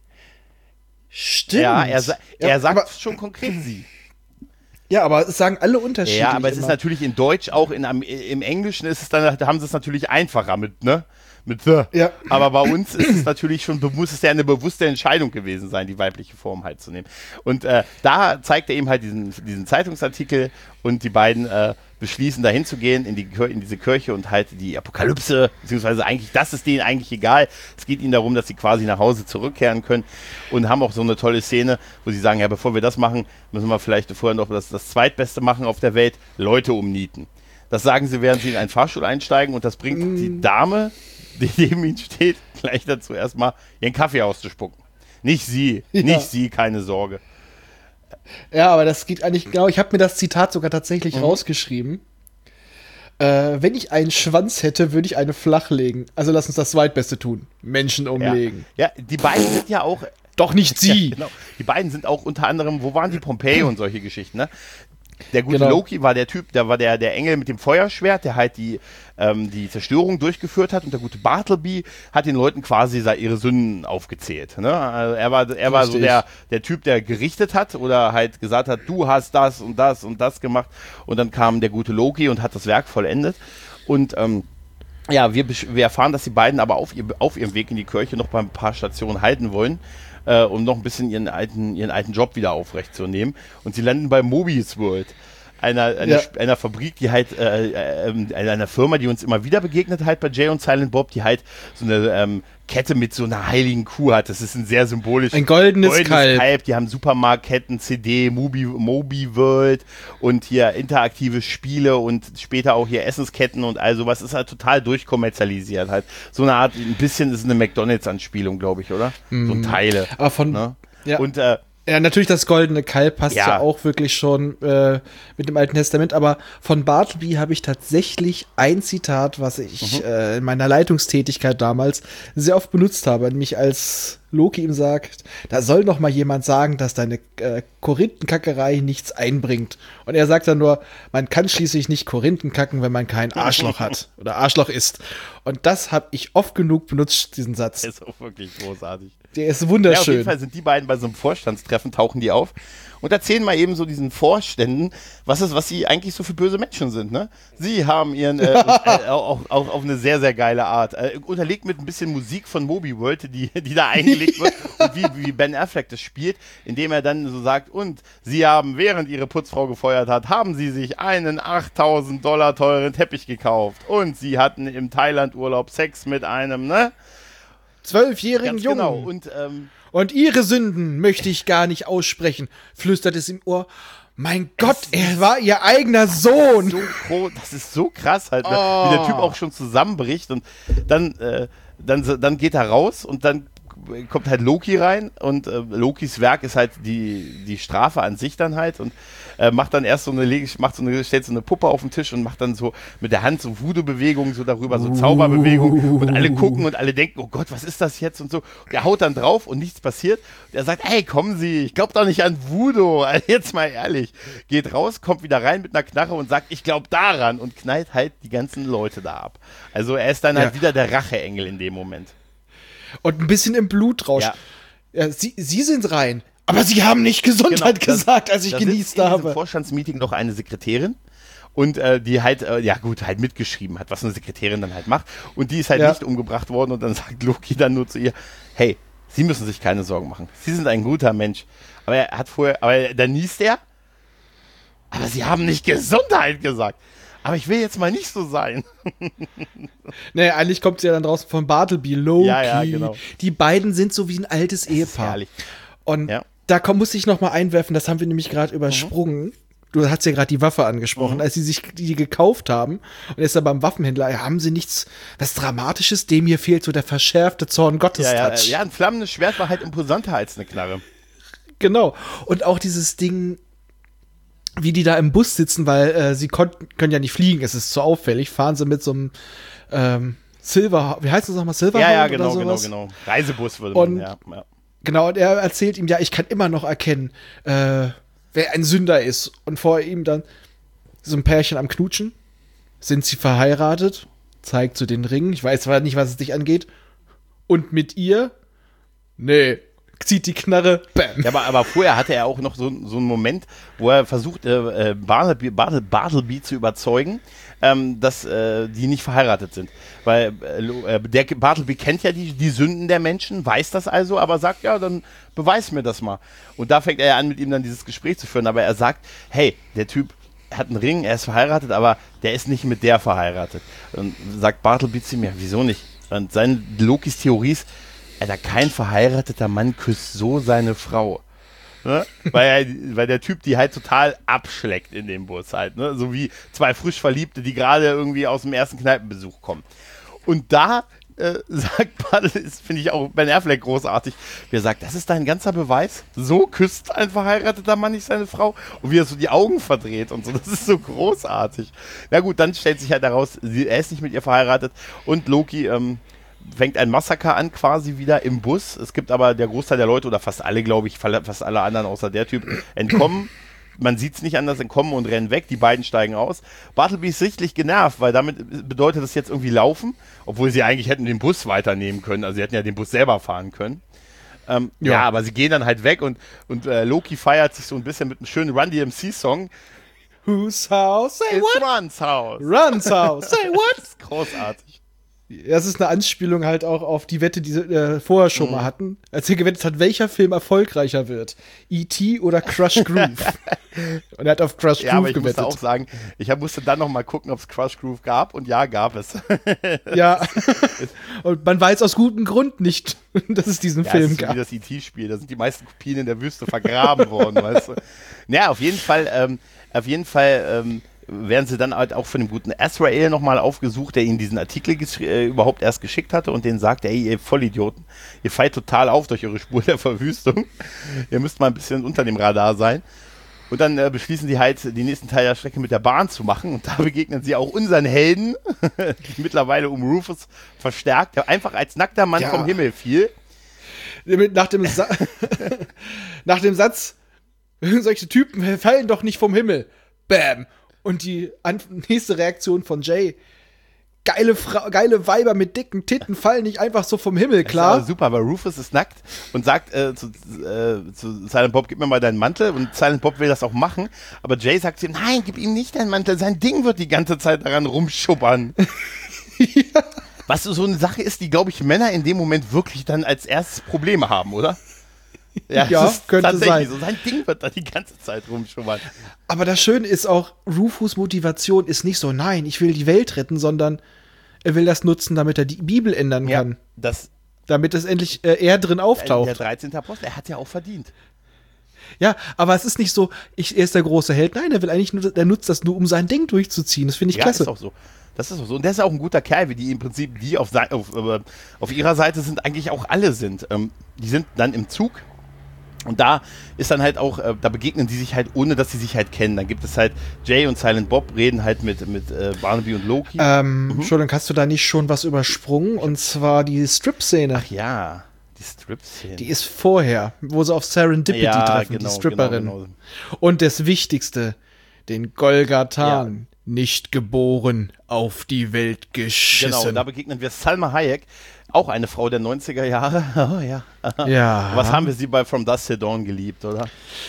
Stimmt. Ja, er sagt schon konkret sie. Ja, aber es sagen alle unterschiedlich. Ja, aber es ist natürlich in Deutsch, auch im Englischen ist es dann, da haben sie es natürlich einfacher mit, ne? Mit the. Ja. Aber bei uns ist es natürlich schon, muss es ja eine bewusste Entscheidung gewesen sein, die weibliche Form halt zu nehmen. Und da zeigt er eben halt diesen Zeitungsartikel und die beiden beschließen, dahin zu gehen in diese Kirche und halt die Apokalypse, beziehungsweise eigentlich, das ist denen eigentlich egal. Es geht ihnen darum, dass sie quasi nach Hause zurückkehren können und haben auch so eine tolle Szene, wo sie sagen, ja, bevor wir das machen, müssen wir vielleicht vorher noch das Zweitbeste machen auf der Welt, Leute umnieten. Das sagen sie, während sie in einen Fahrstuhl einsteigen und das bringt die Dame, die neben ihnen steht, gleich dazu erstmal ihren Kaffee auszuspucken. Nicht sie, keine Sorge. Ja, aber das geht eigentlich genau. Ich habe mir das Zitat sogar tatsächlich rausgeschrieben. Wenn ich einen Schwanz hätte, würde ich eine flachlegen. Also lass uns das Zweitbeste tun. Menschen umlegen. Ja, die beiden sind ja auch... Doch nicht sie. Ja, genau. Die beiden sind auch unter anderem, wo waren die Pompeii und solche Geschichten, ne? Der gute Loki war der Typ, der war der Engel mit dem Feuerschwert, der halt die Zerstörung durchgeführt hat und der gute Bartleby hat den Leuten quasi ihre Sünden aufgezählt. Ne? Also er war so der Typ, der gerichtet hat oder halt gesagt hat, du hast das und das und das gemacht und dann kam der gute Loki und hat das Werk vollendet und wir erfahren, dass die beiden aber auf ihrem Weg in die Kirche noch bei ein paar Stationen halten wollen, um noch ein bisschen ihren alten Job wieder aufrechtzunehmen. Und sie landen bei Mobius World, einer Fabrik, die halt, einer Firma, die uns immer wieder begegnet halt bei Jay und Silent Bob, die halt so eine Kette mit so einer heiligen Kuh hat. Das ist ein sehr symbolisch. Ein goldenes Kalb. Die haben Supermarktketten, CD, Mobi World und hier interaktive Spiele und später auch hier Essensketten und all sowas. Ist halt total durchkommerzialisiert halt. So eine Art, ein bisschen ist eine McDonalds-Anspielung, glaube ich, oder? So Teile. Aber ne? Ja. Und ja, natürlich das goldene Kalb passt ja auch wirklich schon mit dem Alten Testament, aber von Bartleby habe ich tatsächlich ein Zitat, was ich in meiner Leitungstätigkeit damals sehr oft benutzt habe, nämlich als Loki ihm sagt, da soll doch mal jemand sagen, dass deine Korinthenkackerei nichts einbringt. Und er sagt dann nur, man kann schließlich nicht Korinthen kacken, wenn man kein Arschloch hat oder Arschloch ist. Und das habe ich oft genug benutzt, diesen Satz. Der ist auch wirklich großartig. Der ist wunderschön. Ja, auf jeden Fall sind die beiden bei so einem Vorstandstreffen, tauchen die auf und erzählen mal eben so diesen Vorständen, was sie eigentlich so für böse Menschen sind. Ne? Sie haben ihren, auch auf eine sehr, sehr geile Art, unterlegt mit ein bisschen Musik von Moby World, die da eingelegt wird und wie Ben Affleck das spielt, indem er dann so sagt, und sie haben, während ihre Putzfrau gefeuert hat, haben sie sich einen $8.000 teuren Teppich gekauft und sie hatten im Thailand-Urlaub Sex mit einem, ne? 12-jährigen Jungen. Genau. Und ihre Sünden möchte ich gar nicht aussprechen, flüstert es im Ohr. Mein Gott, er war ihr eigener Sohn. Das ist so krass halt, ne? Wie der Typ auch schon zusammenbricht und dann geht er raus und dann kommt halt Loki rein und Lokis Werk ist halt die Strafe an sich dann halt und macht dann erst stellt so eine Puppe auf den Tisch und macht dann so mit der Hand so Voodoo-Bewegungen so darüber, so Zauberbewegungen und alle gucken und alle denken, oh Gott, was ist das jetzt und so. Und er haut dann drauf und nichts passiert. Und er sagt, hey, kommen Sie, ich glaube doch nicht an Voodoo, also jetzt mal ehrlich. Geht raus, kommt wieder rein mit einer Knarre und sagt, ich glaube daran und knallt halt die ganzen Leute da ab. Also er ist dann halt wieder der Racheengel in dem Moment. Und ein bisschen im Blutrausch. Ja, Sie sind rein. Aber Sie haben nicht Gesundheit gesagt, als ich genießt habe. In diesem Vorstandsmeeting noch eine Sekretärin und die halt, halt mitgeschrieben hat, was eine Sekretärin dann halt macht. Und die ist halt nicht umgebracht worden und dann sagt Loki dann nur zu ihr, hey, Sie müssen sich keine Sorgen machen. Sie sind ein guter Mensch. Aber dann niest er, aber Sie haben nicht Gesundheit gesagt. Aber ich will jetzt mal nicht so sein. Naja, eigentlich kommt sie ja dann draußen von Bartleby, Loki. Ja, genau. Die beiden sind so wie ein altes Ehepaar. Und da muss ich noch mal einwerfen, das haben wir nämlich gerade übersprungen. Du hast ja gerade die Waffe angesprochen, als sie sich die gekauft haben und er ist da beim Waffenhändler, haben sie nichts, was Dramatisches, dem hier fehlt so der verschärfte Zorn Gottes-Touch. Ja, ein flammendes Schwert war halt imposanter als eine Knarre. Genau. Und auch dieses Ding, wie die da im Bus sitzen, weil sie können ja nicht fliegen, es ist zu auffällig, fahren sie mit so einem wie heißt das nochmal, Silverhound oder sowas? Genau. Reisebus würde man, ja. Genau, und er erzählt ihm, ich kann immer noch erkennen, wer ein Sünder ist. Und vor ihm dann so ein Pärchen am Knutschen. Sind sie verheiratet? Zeigt so den Ring. Ich weiß zwar nicht, was es dich angeht. Und mit ihr? Nee. Zieht die Knarre. Bam. Ja, aber vorher hatte er auch noch so einen Moment, wo er versucht, Bartleby zu überzeugen, dass die nicht verheiratet sind. Weil der Bartleby kennt ja die Sünden der Menschen, weiß das also, aber sagt, ja, dann beweis mir das mal. Und da fängt er ja an, mit ihm dann dieses Gespräch zu führen. Aber er sagt, hey, der Typ hat einen Ring, er ist verheiratet, aber der ist nicht mit der verheiratet. Und sagt Bartleby zu mir, wieso nicht? Und Lokis Theorie ist, Alter, kein verheirateter Mann küsst so seine Frau. Ne? Weil der Typ die halt total abschleckt in dem Bus halt. Ne? So wie zwei frisch Verliebte, die gerade irgendwie aus dem ersten Kneipenbesuch kommen. Und da sagt Bartleby, das finde ich auch Ben Affleck großartig, wie er sagt, das ist dein ganzer Beweis? So küsst ein verheirateter Mann nicht seine Frau? Und wie er so die Augen verdreht und so, das ist so großartig. Na gut, dann stellt sich halt heraus, er ist nicht mit ihr verheiratet und Loki fängt ein Massaker an quasi wieder im Bus. Es gibt aber der Großteil der Leute oder fast alle, glaube ich, fast alle anderen außer der Typ, entkommen. Man sieht es nicht anders, entkommen und rennen weg. Die beiden steigen aus. Bartleby ist sichtlich genervt, weil damit bedeutet das jetzt irgendwie laufen, obwohl sie eigentlich hätten den Bus weiternehmen können. Also sie hätten ja den Bus selber fahren können. Ja, aber sie gehen dann halt weg und Loki feiert sich so ein bisschen mit einem schönen Run DMC-Song. Whose house? Say what? Run's house. Run's house. Say what? Das ist großartig. Das ist eine Anspielung halt auch auf die Wette, die sie vorher schon mal hatten, als sie gewettet hat, welcher Film erfolgreicher wird. E.T. oder Crush Groove. Und er hat auf Crush Groove aber ich gewettet. Musste auch sagen, ich musste dann noch mal gucken, ob es Crush Groove gab und ja, gab es. Ja, und man weiß aus gutem Grund nicht, dass es diesen Film gab. Das ist wie das E.T.-Spiel, da sind die meisten Kopien in der Wüste vergraben worden, weißt du. Naja, auf jeden Fall werden sie dann halt auch von dem guten Azrael nochmal aufgesucht, der ihnen diesen Artikel überhaupt erst geschickt hatte und denen sagt, ey, ihr Vollidioten, ihr fallt total auf durch eure Spur der Verwüstung. Ihr müsst mal ein bisschen unter dem Radar sein. Und dann beschließen sie halt, den nächsten Teil der Strecke mit der Bahn zu machen und da begegnen sie auch unseren Helden, die mittlerweile um Rufus verstärkt, der einfach als nackter Mann vom Himmel fiel. Nach dem Satz, solche Typen fallen doch nicht vom Himmel. Bam. Und die nächste Reaktion von Jay, geile Weiber mit dicken Titten fallen nicht einfach so vom Himmel, klar. Das ist super, weil Rufus ist nackt und sagt zu Silent Bob, gib mir mal deinen Mantel. Und Silent Bob will das auch machen, aber Jay sagt zu ihm, nein, gib ihm nicht deinen Mantel, sein Ding wird die ganze Zeit daran rumschubbern. Ja. Was so eine Sache ist, die, glaube ich, Männer in dem Moment wirklich dann als erstes Probleme haben, oder? Ja, könnte sein. So. Sein Ding wird da die ganze Zeit rumschummern. Aber das Schöne ist auch, Rufus' Motivation ist nicht so, nein, ich will die Welt retten, sondern er will das nutzen, damit er die Bibel ändern kann. Damit es endlich er drin auftaucht. Der 13. Apostel, er hat ja auch verdient. Ja, aber es ist nicht so, er ist der große Held. Nein, er will eigentlich nur, der nutzt das nur, um sein Ding durchzuziehen. Das finde ich klasse. Das ist auch so. Und der ist auch ein guter Kerl, wie die im Prinzip, die auf ihrer Seite sind, eigentlich auch alle sind. Die sind dann im Zug. Und da ist dann halt auch, da begegnen die sich halt, ohne dass sie sich halt kennen. Dann gibt es halt Jay und Silent Bob reden halt mit Barnaby und Loki. Entschuldigung, hast du da nicht schon was übersprungen? Und zwar die Strip-Szene. Ach ja, die Strip-Szene. Die ist vorher, wo sie auf Serendipity treffen, die Stripperin. Genau. Und das Wichtigste, den Golgathan. Ja. Nicht geboren, auf die Welt geschissen. Genau, da begegnen wir Salma Hayek, auch eine Frau der 90er Jahre. Oh ja. Ja. Was haben wir sie bei From Dusk Till Dawn geliebt, oder?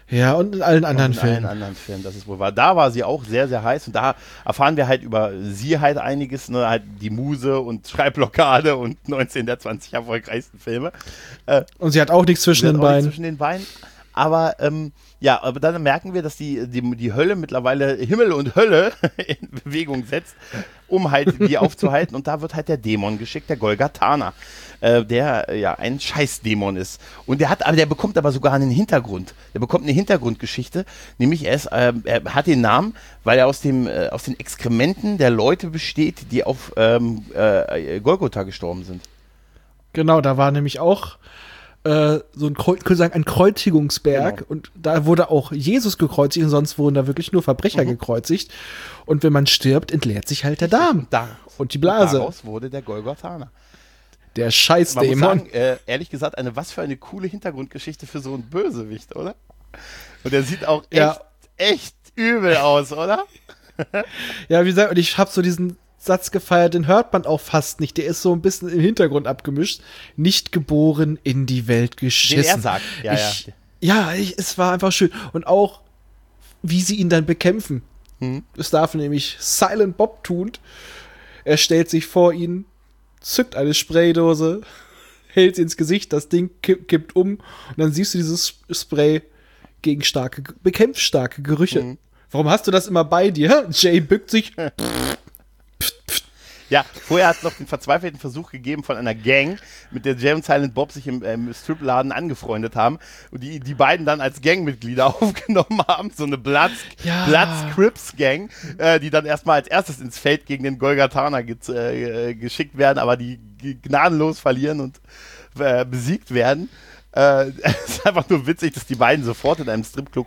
Ja, und in allen anderen In allen Filmen. anderen Filmen, das ist wohl wahr. Da war sie auch sehr, sehr heiß und da erfahren wir halt über sie halt einiges, ne? Halt die Muse und Schreibblockade und 19 der 20 erfolgreichsten Filme. Und sie hat auch nichts zwischen Sie hat den auch nichts Beinen. zwischen den Beinen. Aber ja, aber dann merken wir, dass die Hölle mittlerweile Himmel und Hölle in Bewegung setzt, um halt die aufzuhalten. Und da wird halt der Dämon geschickt, der Golgatana, der ja ein Scheißdämon ist. Und der bekommt aber sogar einen Hintergrund. Der bekommt eine Hintergrundgeschichte, nämlich er hat den Namen, weil er aus den Exkrementen der Leute besteht, die auf Golgotha gestorben sind. Genau, da war nämlich auch so ein Kreuzigungsberg, Genau. und da wurde auch Jesus gekreuzigt, und sonst wurden da wirklich nur Verbrecher gekreuzigt. Und wenn man stirbt, entleert sich halt der Darm und die Blase. Daraus wurde der Golgatana. Der Man muss Scheißdämon. sagen, ehrlich gesagt, was für eine coole Hintergrundgeschichte für so einen Bösewicht, oder? Und der sieht auch echt übel aus, oder? Ja, wie gesagt, und ich habe so diesen Satz gefeiert, den hört man auch fast nicht. Der ist so ein bisschen im Hintergrund abgemischt. Nicht geboren, in die Welt geschissen. Den er sagt. Es war einfach schön. Und auch, wie sie ihn dann bekämpfen. Das darf nämlich Silent Bob tun. Er stellt sich vor ihn, zückt eine Spraydose, hält sie ins Gesicht, das Ding kippt um, und dann siehst du dieses Spray gegen bekämpft starke Gerüche. Warum hast du das immer bei dir? Jay bückt sich. Ja, vorher hat es noch den verzweifelten Versuch gegeben von einer Gang, mit der Jay und Silent Bob sich im Stripladen angefreundet haben und die beiden dann als Gangmitglieder aufgenommen haben, so eine Bloods-Crips-Gang, die dann erstmal als erstes ins Feld gegen den Golgatana geschickt werden, aber die gnadenlos verlieren und besiegt werden. Es ist einfach nur witzig, dass die beiden sofort in einem Stripclub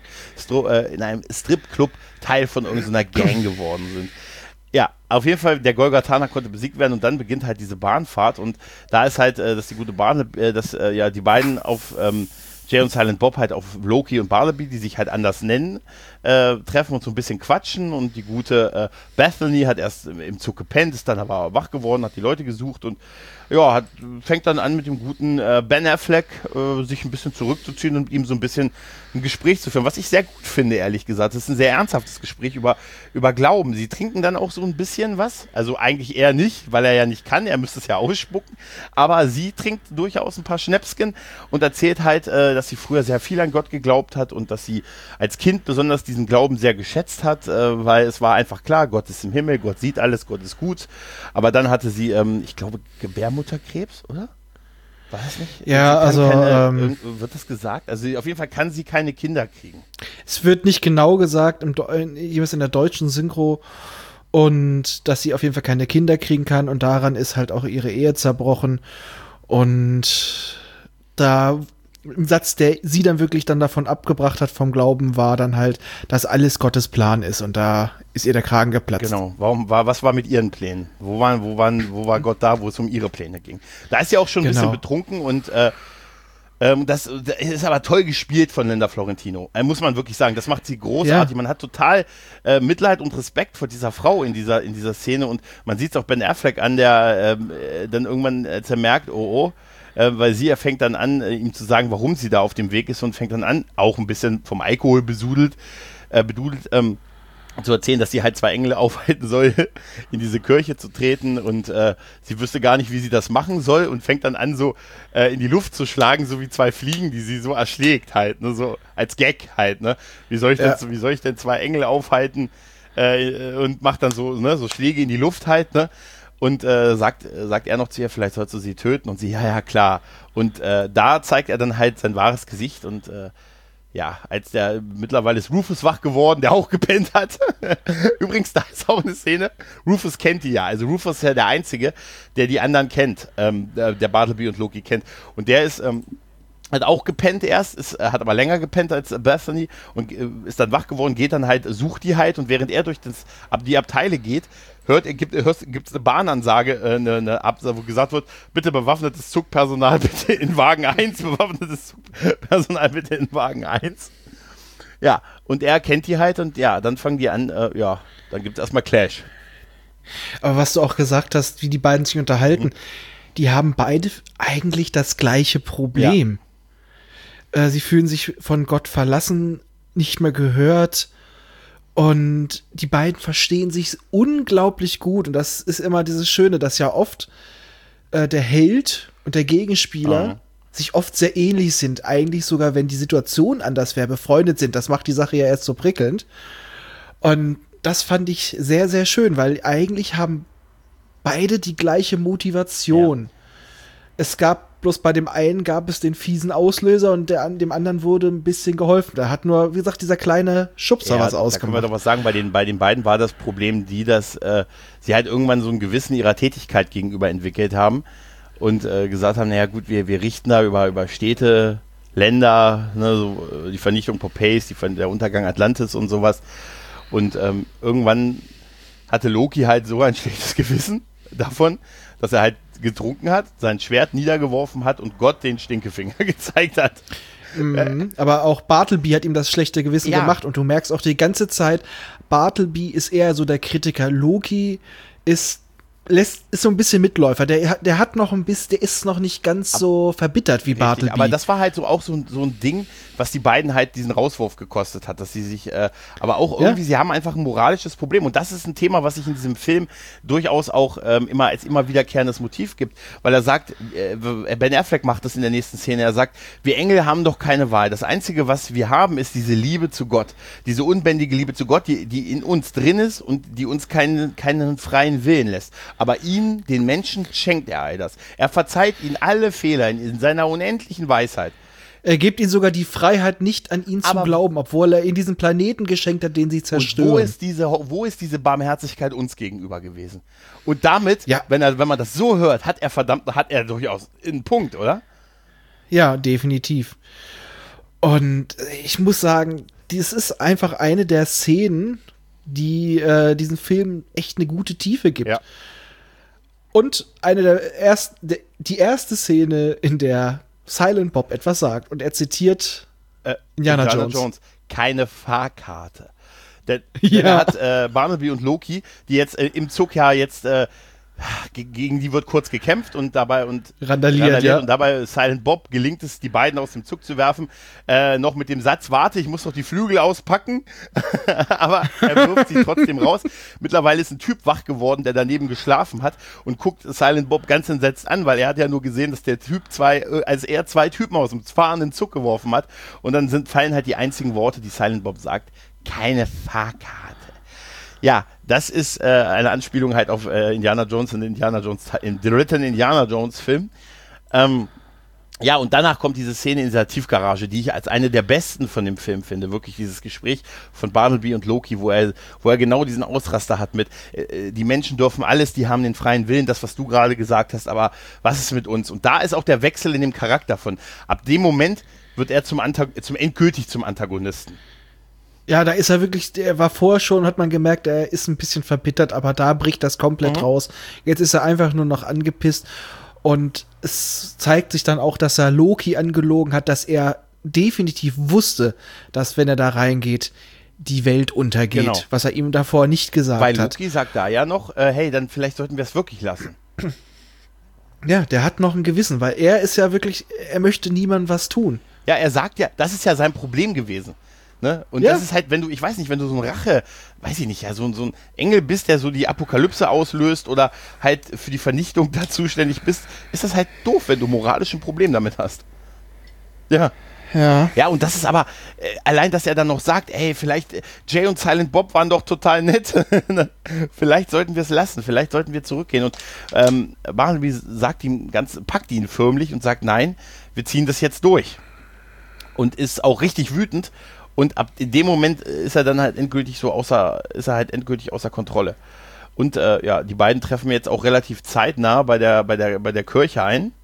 Teil von irgendeiner Gang geworden sind. Ja, auf jeden Fall, der Golgatana konnte besiegt werden und dann beginnt halt diese Bahnfahrt und da ist halt, dass die gute die beiden auf Jay und Silent Bob halt auf Loki und Barnaby, die sich halt anders nennen, treffen und so ein bisschen quatschen und die gute Bethany hat erst im Zug gepennt, ist dann aber wach geworden, hat die Leute gesucht und ja, fängt dann an mit dem guten Ben Affleck sich ein bisschen zurückzuziehen und mit ihm so ein bisschen ein Gespräch zu führen, was ich sehr gut finde, ehrlich gesagt. Das ist ein sehr ernsthaftes Gespräch über Glauben. Sie trinken dann auch so ein bisschen was, also eigentlich eher nicht, weil er ja nicht kann, er müsste es ja ausspucken, aber sie trinkt durchaus ein paar Schnäpschen und erzählt halt, dass sie früher sehr viel an Gott geglaubt hat und dass sie als Kind besonders diesen Glauben sehr geschätzt hat, weil es war einfach klar, Gott ist im Himmel, Gott sieht alles, Gott ist gut, aber dann hatte sie, ich glaube, Gebärmutterkrebs, oder? War das nicht? Ja, also wird das gesagt? Also auf jeden Fall kann sie keine Kinder kriegen. Es wird nicht genau gesagt, jeweils in der deutschen Synchro, und dass sie auf jeden Fall keine Kinder kriegen kann, und daran ist halt auch ihre Ehe zerbrochen. Und da ein Satz, der sie dann wirklich dann davon abgebracht hat vom Glauben, war dann halt, dass alles Gottes Plan ist, und da ist ihr der Kragen geplatzt. Genau. Was war mit ihren Plänen? Wo war Gott da, wo es um ihre Pläne ging? Da ist sie auch schon ein bisschen betrunken und das ist aber toll gespielt von Linda Florentino. Muss man wirklich sagen. Das macht sie großartig. Ja. Man hat total Mitleid und Respekt vor dieser Frau in dieser Szene und man sieht es auch Ben Affleck an, der dann irgendwann, als er merkt, weil sie fängt dann an, ihm zu sagen, warum sie da auf dem Weg ist und fängt dann an, auch ein bisschen vom Alkohol bedudelt, zu erzählen, dass sie halt 2 Engel aufhalten soll, in diese Kirche zu treten und sie wüsste gar nicht, wie sie das machen soll und fängt dann an, so in die Luft zu schlagen, so wie 2 Fliegen, die sie so erschlägt halt, ne, so als Gag halt, ne. Wie soll ich denn 2 Engel aufhalten und macht dann so, ne, so Schläge in die Luft halt, ne. Und sagt er noch zu ihr, vielleicht sollst du sie töten. Und sie, ja, klar. Und da zeigt er dann halt sein wahres Gesicht. Und mittlerweile ist Rufus wach geworden, der auch gepennt hat. Übrigens, da ist auch eine Szene. Rufus kennt die ja. Also Rufus ist ja der Einzige, der die anderen kennt. Der Bartleby und Loki kennt. Und der ist... hat auch gepennt erst, hat aber länger gepennt als Bethany und ist dann wach geworden, geht dann halt, sucht die halt und während er durch die Abteile geht, gibt es eine Bahnansage, eine Absage, wo gesagt wird, bitte bewaffnetes Zugpersonal bitte in Wagen 1, bewaffnetes Zugpersonal bitte in Wagen 1. Ja, und er kennt die halt und ja, dann fangen die an, dann gibt es erstmal Clash. Aber was du auch gesagt hast, wie die beiden sich unterhalten, die haben beide eigentlich das gleiche Problem. Ja. Sie fühlen sich von Gott verlassen, nicht mehr gehört. Und die beiden verstehen sich unglaublich gut. Und das ist immer dieses Schöne, dass ja oft der Held und der Gegenspieler sich oft sehr ähnlich sind. Eigentlich sogar, wenn die Situation anders wäre, befreundet sind. Das macht die Sache ja erst so prickelnd. Und das fand ich sehr, sehr schön, weil eigentlich haben beide die gleiche Motivation. Ja. Es gab bloß bei dem einen gab es den fiesen Auslöser und dem anderen wurde ein bisschen geholfen. Da hat nur, wie gesagt, dieser kleine Schubser was ausgemacht. Da können wir doch was sagen. Bei den beiden war das Problem dass sie halt irgendwann so ein Gewissen ihrer Tätigkeit gegenüber entwickelt haben und gesagt haben, naja gut, wir richten da über Städte, Länder, ne, so, die Vernichtung Pompeiis, der Untergang Atlantis und sowas. Und irgendwann hatte Loki halt so ein schlechtes Gewissen davon, dass er halt getrunken hat, sein Schwert niedergeworfen hat und Gott den Stinkefinger gezeigt hat. Aber auch Bartleby hat ihm das schlechte Gewissen gemacht und du merkst auch die ganze Zeit, Bartleby ist eher so der Kritiker. Loki ist so ein bisschen Mitläufer. Der hat noch ein bisschen, der ist noch nicht ganz so verbittert wie Bartleby. Aber das war halt so auch so ein Ding, was die beiden halt diesen Rauswurf gekostet hat, dass sie sich, aber auch irgendwie, sie haben einfach ein moralisches Problem und das ist ein Thema, was sich in diesem Film durchaus auch immer wiederkehrendes Motiv gibt, weil er sagt, Ben Affleck macht das in der nächsten Szene, er sagt, wir Engel haben doch keine Wahl, das Einzige, was wir haben, ist diese Liebe zu Gott, diese unbändige Liebe zu Gott, die in uns drin ist und die uns keinen freien Willen lässt. Aber den Menschen schenkt er all das. Er verzeiht ihnen alle Fehler in seiner unendlichen Weisheit. Er gibt ihnen sogar die Freiheit, nicht an ihn zu glauben, obwohl er ihnen diesen Planeten geschenkt hat, den sie zerstören. Und wo ist diese Barmherzigkeit uns gegenüber gewesen? Und damit, wenn man das so hört, hat er durchaus einen Punkt, oder? Ja, definitiv. Und ich muss sagen, das ist einfach eine der Szenen, die diesen Film echt eine gute Tiefe gibt. Ja. Und die erste Szene, in der Silent Bob etwas sagt und er zitiert Indiana Jones. Keine Fahrkarte. Denn er hat Barnaby und Loki, die jetzt im Zug gegen die wird kurz gekämpft und dabei randaliert. Und dabei Silent Bob gelingt es, die beiden aus dem Zug zu werfen, noch mit dem Satz, warte, ich muss doch die Flügel auspacken, aber er wirft sie trotzdem raus. Mittlerweile ist ein Typ wach geworden, der daneben geschlafen hat und guckt Silent Bob ganz entsetzt an, weil er hat ja nur gesehen, dass der Typ zwei Typen aus dem fahrenden Zug geworfen hat und dann fallen halt die einzigen Worte, die Silent Bob sagt, keine Fahrkarte. Ja, das ist eine Anspielung halt auf Indiana Jones und den dritten Indiana Jones Film. Ja, und danach kommt diese Szene in dieser Tiefgarage, die ich als eine der besten von dem Film finde. Wirklich dieses Gespräch von Barnaby und Loki, wo er genau diesen Ausraster hat mit, die Menschen dürfen alles, die haben den freien Willen, das, was du gerade gesagt hast, aber was ist mit uns? Und da ist auch der Wechsel in dem Charakter von. Ab dem Moment wird er endgültig zum Antagonisten. Ja, da ist er wirklich, er war vorher schon, hat man gemerkt, er ist ein bisschen verbittert, aber da bricht das komplett raus. Jetzt ist er einfach nur noch angepisst und es zeigt sich dann auch, dass er Loki angelogen hat, dass er definitiv wusste, dass wenn er da reingeht, die Welt untergeht, genau. Was er ihm davor nicht gesagt hat. Weil Loki sagt da ja noch, hey, dann vielleicht sollten wir es wirklich lassen. Ja, der hat noch ein Gewissen, weil er ist ja wirklich, er möchte niemandem was tun. Ja, er sagt ja, das ist ja sein Problem gewesen. Ne? Und das ist halt, wenn du so ein Rache, weiß ich nicht, ja, so ein Engel bist, der so die Apokalypse auslöst oder halt für die Vernichtung da zuständig bist, ist das halt doof, wenn du moralisch ein Problem damit hast. Ja. Ja, und das ist aber, allein, dass er dann noch sagt, ey, vielleicht, Jay und Silent Bob waren doch total nett, vielleicht sollten wir es lassen, vielleicht sollten wir zurückgehen. Und Barnaby packt ihn förmlich und sagt, nein, wir ziehen das jetzt durch. Und ist auch richtig wütend. Und ab in dem Moment ist er dann halt endgültig außer Kontrolle. Und die beiden treffen jetzt auch relativ zeitnah bei der Kirche ein.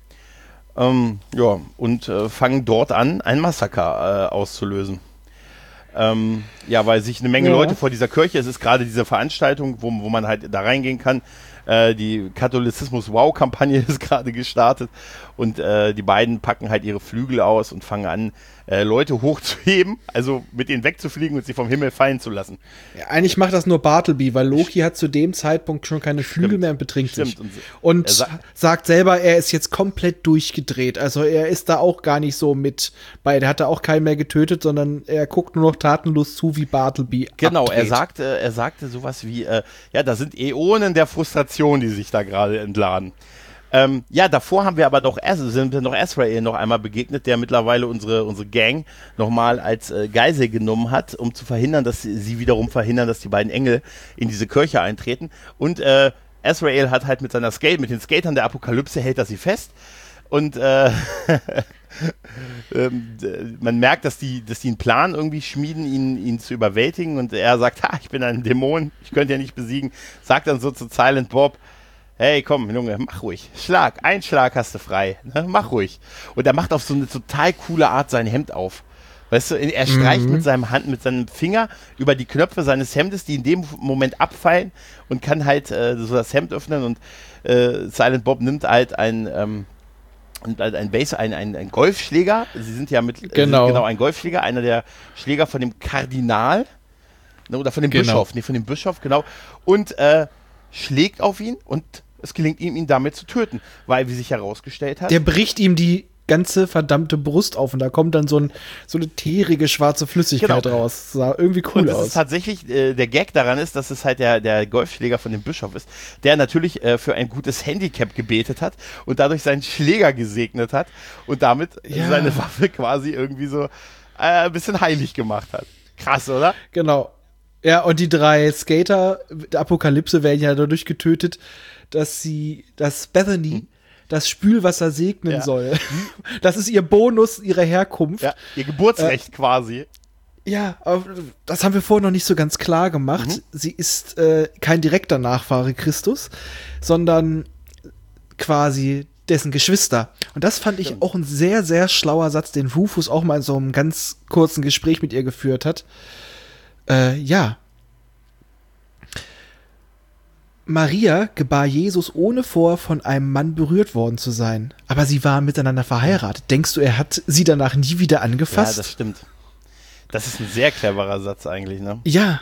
Und fangen dort an, ein Massaker auszulösen. Weil sich eine Menge Leute vor dieser Kirche, es ist gerade diese Veranstaltung, wo man halt da reingehen kann. Die Katholizismus-Wow-Kampagne ist gerade gestartet und die beiden packen halt ihre Flügel aus und fangen an, Leute hochzuheben, also mit denen wegzufliegen und sie vom Himmel fallen zu lassen. Ja, eigentlich macht das nur Bartleby, weil Loki hat zu dem Zeitpunkt schon keine Flügel mehr und betrinkt sich. Und sagt selber, er ist jetzt komplett durchgedreht. Also er ist da auch gar nicht so mit bei. Der hat da auch keinen mehr getötet, sondern er guckt nur noch tatenlos zu, wie Bartleby Genau, abdreht. er sagte sowas wie, ja, da sind Äonen der Frustration, die sich da gerade entladen. Ja, davor haben wir aber sind wir noch Azrael noch einmal begegnet, der mittlerweile unsere Gang nochmal als Geisel genommen hat, um zu verhindern, dass sie wiederum verhindern, dass die beiden Engel in diese Kirche eintreten. Und Azrael hat halt mit den Skatern der Apokalypse hält er sie fest. Und man merkt, dass die einen Plan irgendwie schmieden, ihn zu überwältigen. Und er sagt, ich bin ein Dämon, ich könnte ja nicht besiegen. Sagt dann so zu Silent Bob, hey, komm, Junge, mach ruhig. Einen Schlag hast du frei. Ne? Mach ruhig. Und er macht auf so eine total coole Art sein Hemd auf. Weißt du, er streicht mit seinem Finger über die Knöpfe seines Hemdes, die in dem Moment abfallen und kann halt so das Hemd öffnen und Silent Bob nimmt halt ein Golfschläger. Sie sind ja ein Golfschläger, einer der Schläger von dem Kardinal, ne, oder von dem Bischof, genau, und schlägt auf ihn und es gelingt ihm, ihn damit zu töten, weil, wie sich herausgestellt hat, Der bricht ihm die ganze verdammte Brust auf und da kommt dann so eine teerige schwarze Flüssigkeit raus. Sah irgendwie cool und aus. Ist tatsächlich, der Gag daran ist, dass es halt der Golfschläger von dem Bischof ist, der natürlich für ein gutes Handicap gebetet hat und dadurch seinen Schläger gesegnet hat und damit seine Waffe quasi irgendwie so ein bisschen heilig gemacht hat. Krass, oder? Genau. Ja, und die 3 Skater der Apokalypse werden ja dadurch getötet, dass Bethany das Spülwasser segnen soll. Das ist ihr Bonus, ihre Herkunft. Ja, ihr Geburtsrecht quasi. Ja, aber das haben wir vorher noch nicht so ganz klar gemacht. Sie ist kein direkter Nachfahre Christus, sondern quasi dessen Geschwister. Und das fand ich auch ein sehr, sehr schlauer Satz, den Rufus auch mal in so einem ganz kurzen Gespräch mit ihr geführt hat. Maria gebar Jesus ohne von einem Mann berührt worden zu sein. Aber sie waren miteinander verheiratet. Denkst du, er hat sie danach nie wieder angefasst? Ja, das stimmt. Das ist ein sehr cleverer Satz eigentlich, ne? Ja.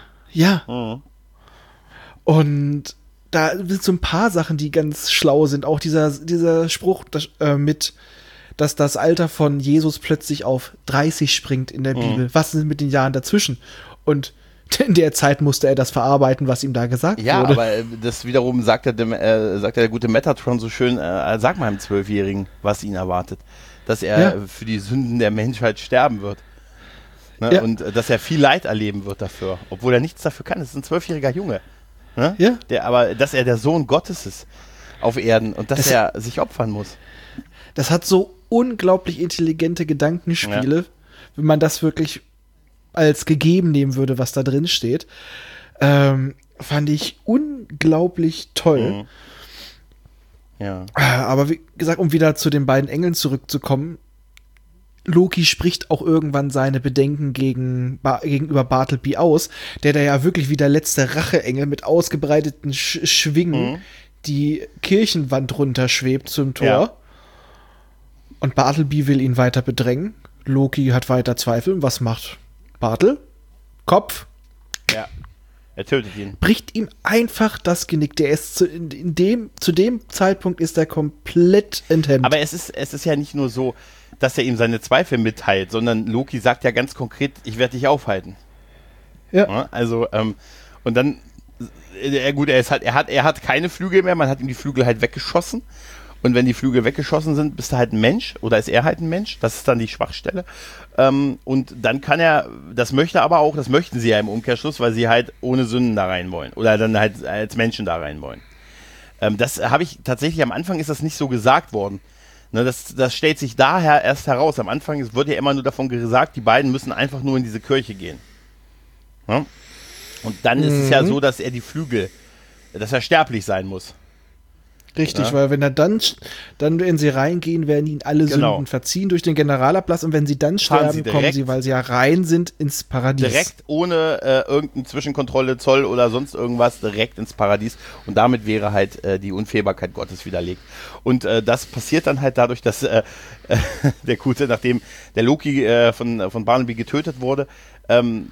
Und da sind so ein paar Sachen, die ganz schlau sind. Auch dieser Spruch dass das Alter von Jesus plötzlich auf 30 springt in der Bibel. Was ist mit den Jahren dazwischen? Und in der Zeit musste er das verarbeiten, was ihm da gesagt wurde. Ja, aber das wiederum sagt der gute Metatron so schön, sag mal einem 12-Jährigen, was ihn erwartet. Dass er für die Sünden der Menschheit sterben wird. Ne? Ja. Und dass er viel Leid erleben wird dafür. Obwohl er nichts dafür kann. Das ist ein 12-jähriger Junge. Ne? Ja. Aber dass er der Sohn Gottes ist auf Erden und dass er sich opfern muss. Das hat so unglaublich intelligente Gedankenspiele, wenn man das wirklich als gegeben nehmen würde, was da drin steht. Fand ich unglaublich toll. Ja. Aber wie gesagt, um wieder zu den beiden Engeln zurückzukommen, Loki spricht auch irgendwann seine Bedenken gegenüber Bartleby aus, der da ja wirklich wie der letzte Racheengel mit ausgebreiteten Schwingen die Kirchenwand runterschwebt zum Tor. Ja. Und Bartleby will ihn weiter bedrängen. Loki hat weiter Zweifel. Und was macht Bartel? Kopf. Ja, er tötet ihn. Bricht ihm einfach das Genick. Der ist zu dem Zeitpunkt ist er komplett enthemmt. Aber es ist ja nicht nur so, dass er ihm seine Zweifel mitteilt, sondern Loki sagt ja ganz konkret, ich werde dich aufhalten. Ja. Also, und dann, er hat keine Flügel mehr, man hat ihm die Flügel halt weggeschossen. Und wenn die Flügel weggeschossen sind, bist du halt ein Mensch oder ist er halt ein Mensch. Das ist dann die Schwachstelle. Und dann kann er, das möchten sie ja im Umkehrschluss, weil sie halt ohne Sünden da rein wollen. Oder dann halt als Menschen da rein wollen. Das habe ich tatsächlich, am Anfang ist das nicht so gesagt worden. Ne, das stellt sich daher erst heraus. Am Anfang wird ja immer nur davon gesagt, die beiden müssen einfach nur in diese Kirche gehen. Ne? Und dann ist es ja so, dass er sterblich sein muss. Richtig, weil wenn er dann in sie reingehen, werden ihnen alle Sünden verziehen durch den Generalablass und wenn sie dann sterben, kommen sie, weil sie ja rein sind, ins Paradies. Direkt ohne irgendeine Zwischenkontrolle, Zoll oder sonst irgendwas, direkt ins Paradies und damit wäre halt die Unfehlbarkeit Gottes widerlegt. Und das passiert dann halt dadurch, dass nachdem der Loki von Barnaby getötet wurde,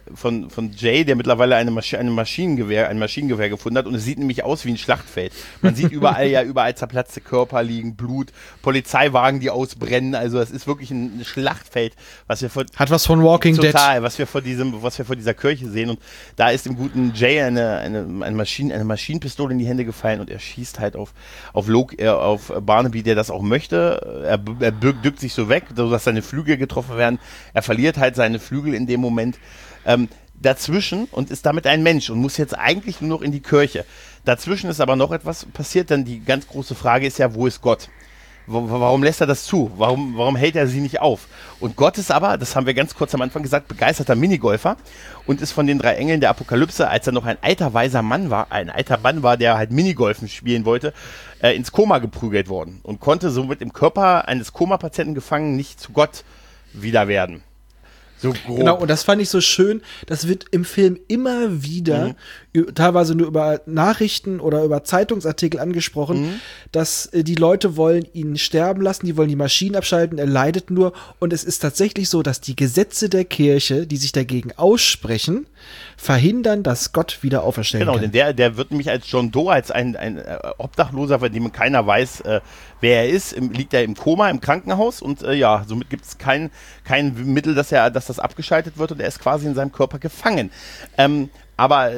von Jay, der mittlerweile ein Maschinengewehr gefunden hat, und es sieht nämlich aus wie ein Schlachtfeld. Man sieht überall zerplatzte Körper liegen, Blut, Polizeiwagen, die ausbrennen, also es ist wirklich ein Schlachtfeld, hat was von Walking Dead. Total, was wir vor dieser Kirche sehen, und da ist dem guten Jay eine Maschinenpistole in die Hände gefallen, und er schießt halt auf Barnaby, der das auch möchte. Er bückt sich so weg, sodass seine Flügel getroffen werden. Er verliert halt seine Flügel in dem Moment dazwischen und ist damit ein Mensch und muss jetzt eigentlich nur noch in die Kirche. Dazwischen ist aber noch etwas passiert, denn die ganz große Frage ist ja, wo ist Gott? Warum lässt er das zu? Warum hält er sie nicht auf? Und Gott ist aber, das haben wir ganz kurz am Anfang gesagt, begeisterter Minigolfer und ist von den 3 Engeln der Apokalypse, als er noch ein alter Mann war, der halt Minigolfen spielen wollte, ins Koma geprügelt worden und konnte somit im Körper eines Koma-Patienten gefangen nicht zu Gott wieder werden. So grob. Genau, und das fand ich so schön, das wird im Film immer wieder, teilweise nur über Nachrichten oder über Zeitungsartikel angesprochen, dass die Leute wollen ihn sterben lassen, die wollen die Maschinen abschalten, er leidet nur, und es ist tatsächlich so, dass die Gesetze der Kirche, die sich dagegen aussprechen, verhindern, dass Gott wieder auferstehen kann. Genau, denn der wird nämlich als John Doe, als ein Obdachloser, von dem keiner weiß, wer er ist, liegt er im Koma im Krankenhaus, und somit gibt es kein Mittel, dass das abgeschaltet wird, und er ist quasi in seinem Körper gefangen. Aber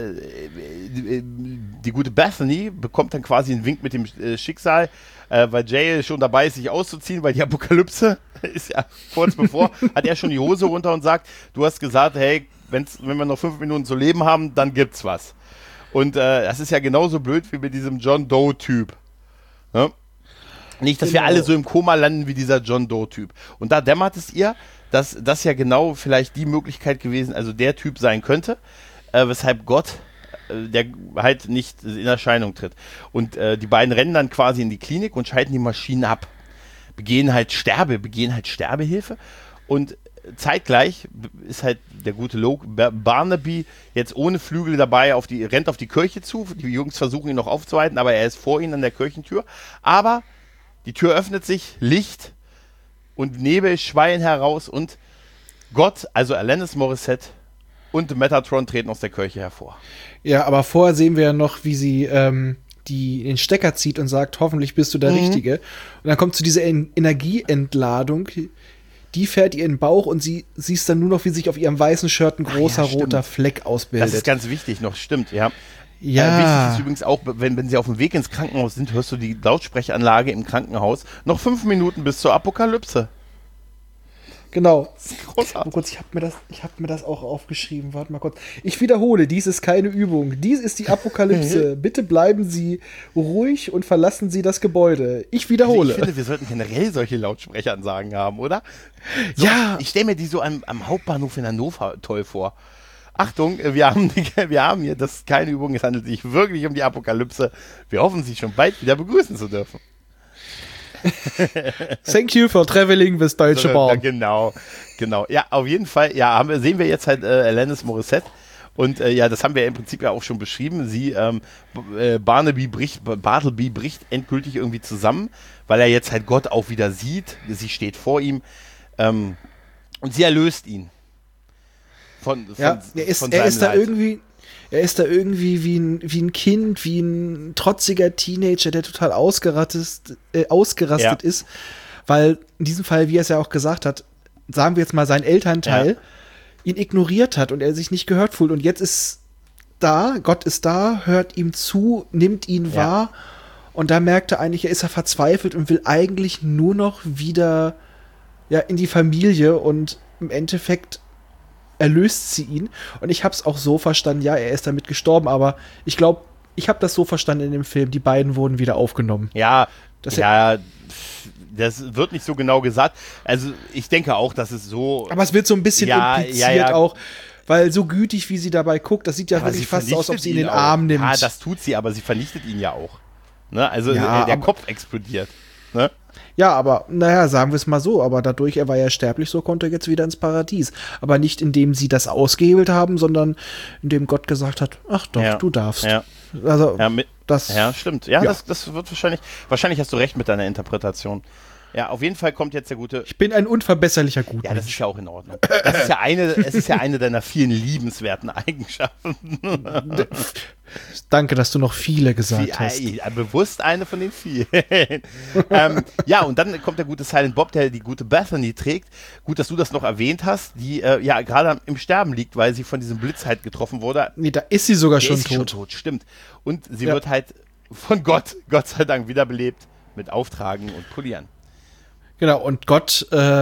die gute Bethany bekommt dann quasi einen Wink mit dem Schicksal, weil Jay schon dabei ist, sich auszuziehen, weil die Apokalypse ist ja kurz bevor, hat er schon die Hose runter und sagt, du hast gesagt, hey, wenn wir noch 5 Minuten zu leben haben, dann gibt's was. Und das ist ja genauso blöd wie mit diesem John Doe-Typ. Ne? Nicht, dass wir alle so im Koma landen wie dieser John Doe-Typ. Und da dämmert es ihr, dass das ja genau vielleicht die Möglichkeit gewesen, also der Typ sein könnte, weshalb Gott, der halt nicht in Erscheinung tritt. Und die beiden rennen dann quasi in die Klinik und schalten die Maschinen ab. Begehen halt Sterbehilfe, und zeitgleich ist halt der gute Barnaby jetzt ohne Flügel dabei, rennt auf die Kirche zu. Die Jungs versuchen ihn noch aufzuhalten, aber er ist vor ihnen an der Kirchentür. Aber die Tür öffnet sich, Licht und Nebel schwallen heraus, und Gott, also Alanis Morissette und Metatron treten aus der Kirche hervor. Ja, aber vorher sehen wir ja noch, wie sie den Stecker zieht und sagt, hoffentlich bist du der Richtige. Und dann kommt zu dieser Energieentladung, die fährt ihr in den Bauch, und sie siehst dann nur noch, wie sich auf ihrem weißen Shirt ein großer roter Fleck ausbildet. Das ist ganz wichtig noch, stimmt, ja. Ja. Wichtig ist übrigens auch, wenn sie auf dem Weg ins Krankenhaus sind, hörst du die Lautsprechanlage im Krankenhaus. Noch 5 Minuten bis zur Apokalypse. Genau. Großartig. Kurz, ich hab mir das auch aufgeschrieben. Warte mal kurz. Ich wiederhole, dies ist keine Übung. Dies ist die Apokalypse. Bitte bleiben Sie ruhig und verlassen Sie das Gebäude. Ich wiederhole. Ich finde, wir sollten generell solche Lautsprecheransagen haben, oder? So, ja. Ich stelle mir die so am Hauptbahnhof in Hannover toll vor. Achtung, wir haben hier, das ist keine Übung, es handelt sich wirklich um die Apokalypse. Wir hoffen, Sie schon bald wieder begrüßen zu dürfen. Thank you for traveling with Deutsche Bahn. Genau. Ja, auf jeden Fall, ja, sehen wir jetzt halt Alanis Morissette. Und das haben wir im Prinzip ja auch schon beschrieben. Bartleby bricht endgültig irgendwie zusammen, weil er jetzt halt Gott auch wieder sieht. Sie steht vor ihm und sie erlöst ihn. Er ist da irgendwie wie ein Kind, wie ein trotziger Teenager, der total ausgerastet ist, weil in diesem Fall, wie er es ja auch gesagt hat, sagen wir jetzt mal, sein Elternteil ihn ignoriert hat und er sich nicht gehört fühlt, und jetzt ist Gott ist da, hört ihm zu, nimmt ihn wahr, und da merkt er eigentlich, er ist verzweifelt und will eigentlich nur noch wieder in die Familie, und im Endeffekt erlöst sie ihn. Und ich habe es auch so verstanden, er ist damit gestorben, aber ich glaube, ich habe das so verstanden in dem Film, die beiden wurden wieder aufgenommen. Das wird nicht so genau gesagt. Also ich denke auch, dass es so... Aber es wird so ein bisschen impliziert auch, weil so gütig, wie sie dabei guckt, das sieht ja wirklich fast so aus, als ob sie ihn in den Arm nimmt. Ja, das tut sie, aber sie vernichtet ihn ja auch. Ne? Also der Kopf explodiert. Ne? Ja, aber sagen wir es mal so, aber dadurch, er war ja sterblich, so konnte er jetzt wieder ins Paradies. Aber nicht, indem sie das ausgehebelt haben, sondern indem Gott gesagt hat, ach doch, du darfst. Ja. Also, stimmt. Ja, das wird wahrscheinlich hast du recht mit deiner Interpretation. Ja, auf jeden Fall kommt jetzt der gute. Ich bin ein unverbesserlicher Gutmensch. Ja, das ist ja auch in Ordnung. Es ist ja eine deiner vielen liebenswerten Eigenschaften. Danke, dass du noch viele gesagt hast. Ja, bewusst eine von den vielen. Ja, und dann kommt der gute Silent Bob, der die gute Bethany trägt. Gut, dass du das noch erwähnt hast, die ja gerade im Sterben liegt, weil sie von diesem Blitz halt getroffen wurde. Nee, da ist sie sogar schon ist tot. Schon tot. Stimmt. Und sie wird halt von Gott sei Dank wiederbelebt mit Auftragen und Polieren. Genau, und Gott,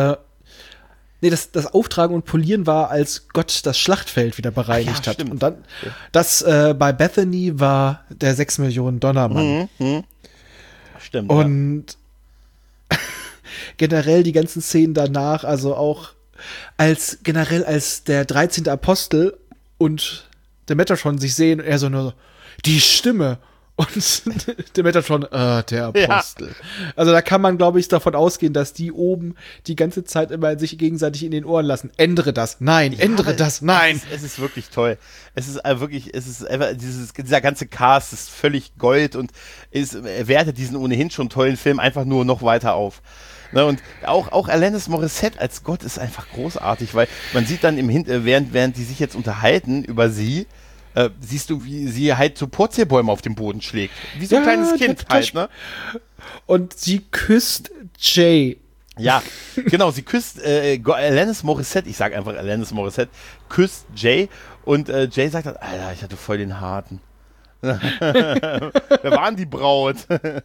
das Auftragen und Polieren war, als Gott das Schlachtfeld wieder bereinigt hat. Stimmt. Und dann, das bei Bethany war der 6 Millionen Dollar Mann. Stimmt. Und generell die ganzen Szenen danach, also auch als der 13. Apostel und der Metatron sich sehen, und er so nur, die Stimme. Und der Metatron, der Apostel. Ja. Also da kann man, glaube ich, davon ausgehen, dass die oben die ganze Zeit immer sich gegenseitig in den Ohren lassen. Ändere das, nein, ändere das, nein. Es ist wirklich toll. Es ist einfach, dieser ganze Cast ist völlig Gold und wertet diesen ohnehin schon tollen Film einfach nur noch weiter auf. Ne, und auch Alanis Morissette als Gott ist einfach großartig, weil man sieht dann während die sich jetzt unterhalten über sie, siehst du, wie sie halt so Purzelbäume auf dem Boden schlägt. Wie so ein kleines Kind halt, ne? Und sie küsst Jay. Ja, genau, sie küsst Alanis Morissette, ich sag einfach Alanis Morissette, küsst Jay und Jay sagt dann, Alter, ich hatte voll den Harten. Wer waren die Braut?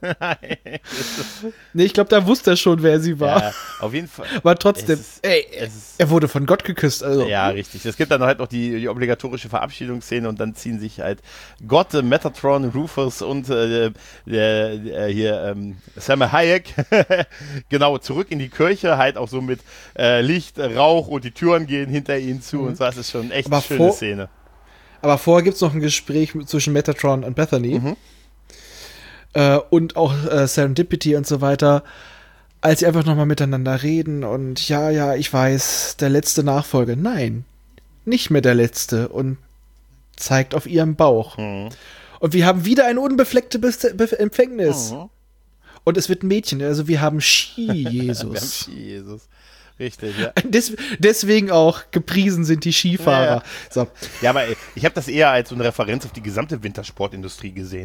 Nee, ich glaube, da wusste er schon, wer sie war. Ja, auf jeden Fall. Aber trotzdem, er wurde von Gott geküsst. Also. Ja, richtig. Es gibt dann halt noch die obligatorische Verabschiedungsszene und dann ziehen sich halt Gott, Metatron, Rufus und Salma Hayek genau zurück in die Kirche, halt auch so mit Licht, Rauch und die Türen gehen hinter ihnen zu und so. Das ist schon echt eine schöne Szene. Aber vorher gibt es noch ein Gespräch zwischen Metatron und Bethany. Und auch Serendipity und so weiter, als sie einfach nochmal miteinander reden und ja, ich weiß, der letzte Nachfolger. Nein, nicht mehr der letzte und zeigt auf ihrem Bauch. Und wir haben wieder eine unbefleckte Empfängnis. Und es wird ein Mädchen, also wir haben Ski-Jesus. Wir haben Ski-Jesus. Richtig, ja. Deswegen auch gepriesen sind die Skifahrer. Ja. So. Ja, aber ich habe das eher als so eine Referenz auf die gesamte Wintersportindustrie gesehen.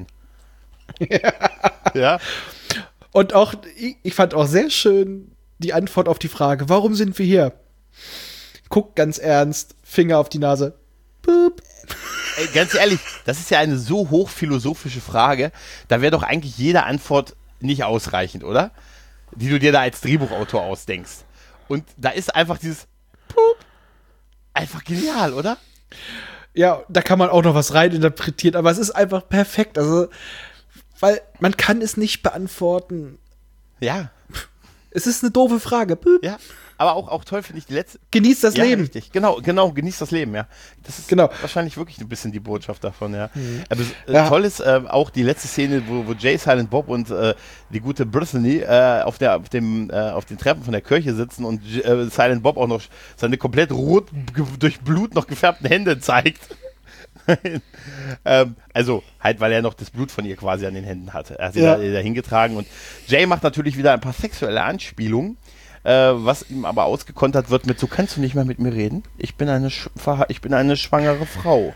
Ja. Und auch, ich fand auch sehr schön die Antwort auf die Frage, warum sind wir hier? Guckt ganz ernst, Finger auf die Nase. Boop. Ey, ganz ehrlich, das ist ja eine so hochphilosophische Frage, da wäre doch eigentlich jede Antwort nicht ausreichend, oder? Die du dir da als Drehbuchautor ausdenkst. Und da ist einfach dieses Pup. Einfach genial, oder? Ja, da kann man auch noch was reininterpretieren, aber es ist einfach perfekt. Also, weil man kann es nicht beantworten. Ja. Es ist eine doofe Frage. Pup. Ja, aber auch toll finde ich die letzte. Genießt das Leben. Richtig. Genau, genießt das Leben, ja. Das ist wahrscheinlich wirklich ein bisschen die Botschaft davon, ja. Aber toll ist auch die letzte Szene, wo Jay, Silent Bob und die gute Bethany auf den Treppen von der Kirche sitzen und Silent Bob auch noch seine komplett rot durch Blut noch gefärbten Hände zeigt. Also halt, weil er noch das Blut von ihr quasi an den Händen hatte. Er hat sie da hingetragen und Jay macht natürlich wieder ein paar sexuelle Anspielungen, was ihm aber ausgekontert wird mit, so kannst du nicht mehr mit mir reden. Ich bin eine schwangere Frau.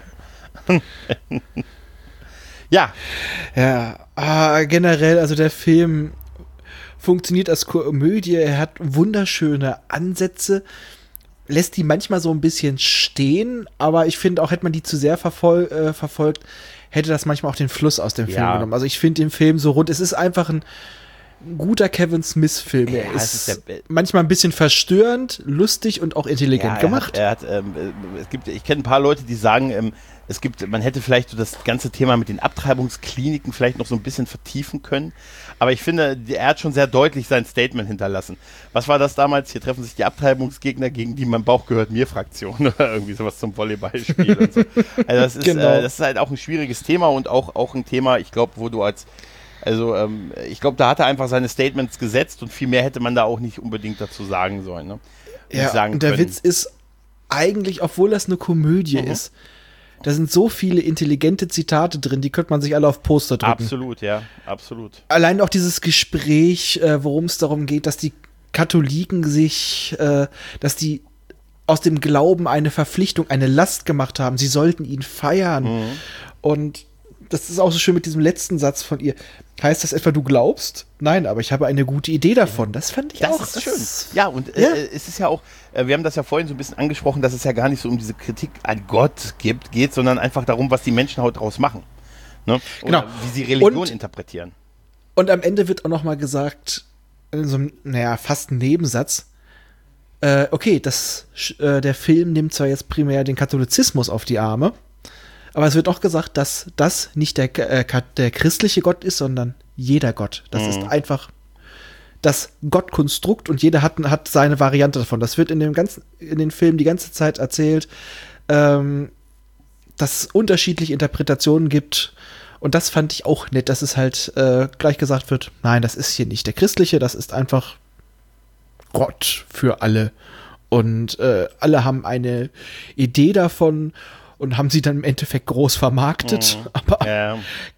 Ja. Ja, generell, also der Film funktioniert als Komödie, er hat wunderschöne Ansätze, lässt die manchmal so ein bisschen stehen, aber ich finde auch, hätte man die zu sehr verfolgt, hätte das manchmal auch den Fluss aus dem Film genommen. Also ich finde den Film so rund, es ist einfach ein guter Kevin Smith-Film. Er ist manchmal ein bisschen verstörend, lustig und auch intelligent gemacht. Ich kenne ein paar Leute, die sagen, man hätte vielleicht so das ganze Thema mit den Abtreibungskliniken vielleicht noch so ein bisschen vertiefen können. Aber ich finde, er hat schon sehr deutlich sein Statement hinterlassen. Was war das damals? Hier treffen sich die Abtreibungsgegner gegen die mein Bauch gehört mir Fraktion oder irgendwie sowas zum Volleyballspiel und so. Also das ist halt auch ein schwieriges Thema und auch ein Thema, ich glaube, ich glaube, da hat er einfach seine Statements gesetzt und viel mehr hätte man da auch nicht unbedingt dazu sagen sollen. Ne? Und der Witz ist eigentlich, obwohl das eine Komödie ist, Da sind so viele intelligente Zitate drin, die könnte man sich alle auf Poster drücken. Absolut, ja, absolut. Allein auch dieses Gespräch, worum es darum geht, dass die Katholiken sich, dass die aus dem Glauben eine Verpflichtung, eine Last gemacht haben. Sie sollten ihn feiern. Und das ist auch so schön mit diesem letzten Satz von ihr. Heißt das etwa, du glaubst? Nein, aber ich habe eine gute Idee davon. Das fand ich auch. Das ist schön. Ja, und es ist ja auch, wir haben das ja vorhin so ein bisschen angesprochen, dass es ja gar nicht so um diese Kritik an Gott geht, sondern einfach darum, was die Menschen halt daraus machen. Ne? Genau. Wie sie Religion interpretieren. Und am Ende wird auch noch mal gesagt, in so einem, fast einem Nebensatz, okay, der Film nimmt zwar jetzt primär den Katholizismus auf die Arme, aber es wird auch gesagt, dass das nicht der christliche Gott ist, sondern jeder Gott. Das ist einfach das Gottkonstrukt und jeder hat seine Variante davon. Das wird in den Filmen die ganze Zeit erzählt, dass es unterschiedliche Interpretationen gibt. Und das fand ich auch nett, dass es halt gleich gesagt wird, nein, das ist hier nicht der christliche, das ist einfach Gott für alle. Und alle haben eine Idee davon und haben sie dann im Endeffekt groß vermarktet. Aber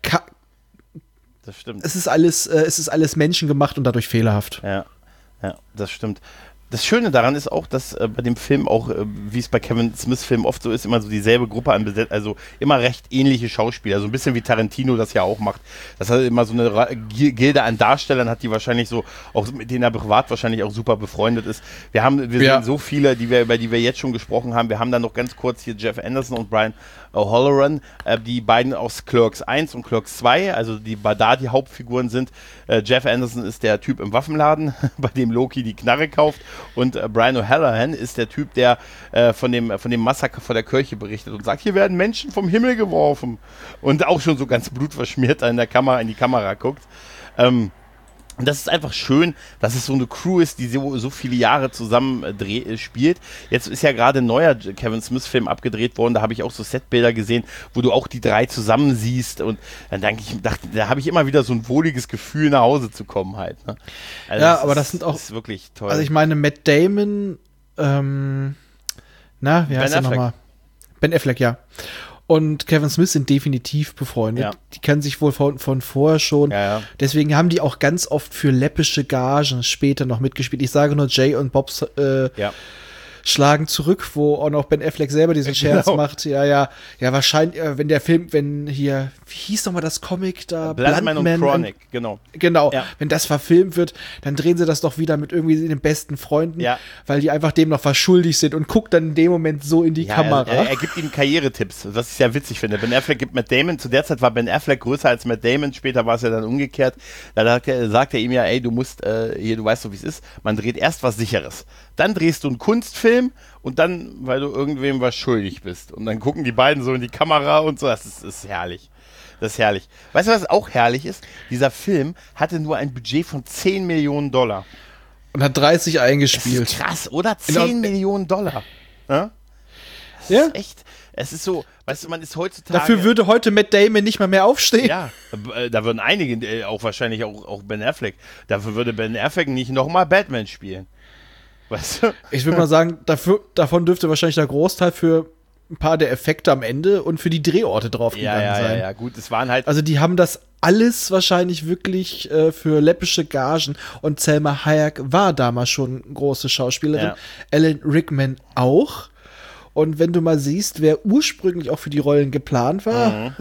das stimmt. es ist alles menschengemacht und dadurch fehlerhaft. Ja, das stimmt. Das Schöne daran ist auch, dass bei dem Film auch, wie es bei Kevin Smith Filmen oft so ist, immer so dieselbe Gruppe an also immer recht ähnliche Schauspieler, so ein bisschen wie Tarantino das ja auch macht. Das hat immer so eine Gilde an Darstellern hat, die wahrscheinlich so, auch mit denen er privat wahrscheinlich auch super befreundet ist. Wir sehen so viele, über die wir jetzt schon gesprochen haben. Wir haben dann noch ganz kurz hier Jeff Anderson und Brian O'Halloran, die beiden aus Clerks 1 und Clerks 2, also die Hauptfiguren sind. Jeff Anderson ist der Typ im Waffenladen, bei dem Loki die Knarre kauft. Und Brian O'Halloran ist der Typ, der von dem Massaker vor der Kirche berichtet und sagt, hier werden Menschen vom Himmel geworfen. Und auch schon so ganz blutverschmiert in die Kamera guckt. Und das ist einfach schön, dass es so eine Crew ist, die so viele Jahre zusammen spielt. Jetzt ist ja gerade ein neuer Kevin Smith-Film abgedreht worden, da habe ich auch so Setbilder gesehen, wo du auch die drei zusammen siehst und dann dachte, da habe ich immer wieder so ein wohliges Gefühl, nach Hause zu kommen halt. Ne? Also ja, aber das sind auch, das ist wirklich toll. Also ich meine, Matt Damon, wie heißt er nochmal? Ben Affleck, ja. Und Kevin Smith sind definitiv befreundet. Ja. Die kennen sich wohl von vorher schon. Ja. Deswegen haben die auch ganz oft für läppische Gagen später noch mitgespielt. Ich sage nur, Jay und Bob schlagen zurück, wo auch noch Ben Affleck selber diesen Scherz macht. Ja, wahrscheinlich, wenn hier, wie hieß doch mal das Comic da? Bloodman und Chronic, genau. Genau, wenn das verfilmt wird, dann drehen sie das doch wieder mit irgendwie den besten Freunden, weil die einfach dem noch was schuldig sind und guckt dann in dem Moment so in die Kamera. Er gibt ihm Karrieretipps, was ich sehr witzig finde. Ben Affleck gibt Matt Damon, zu der Zeit war Ben Affleck größer als Matt Damon, später war es ja dann umgekehrt. Da sagt er ihm ja, ey, du musst, du weißt doch, wie es ist, man dreht erst was Sicheres. Dann drehst du einen Kunstfilm und dann, weil du irgendwem was schuldig bist. Und dann gucken die beiden so in die Kamera und so. Das ist herrlich. Das ist herrlich. Weißt du, was auch herrlich ist? Dieser Film hatte nur ein Budget von $10 Millionen. Und hat 30 eingespielt. Das ist krass, oder? 10 Millionen Dollar. Ja? Das ist echt. Es ist so, weißt du, man ist heutzutage. Dafür würde heute Matt Damon nicht mal mehr aufstehen. Ja, da würden einige, auch wahrscheinlich auch Ben Affleck, dafür würde Ben Affleck nicht nochmal Batman spielen. Weißt du? Ich würde mal sagen, davon dürfte wahrscheinlich der Großteil für ein paar der Effekte am Ende und für die Drehorte draufgegangen sein. Ja, gut, es waren halt. Also die haben das alles wahrscheinlich wirklich für läppische Gagen und Selma Hayek war damals schon eine große Schauspielerin, Alan Rickman auch. Und wenn du mal siehst, wer ursprünglich auch für die Rollen geplant war,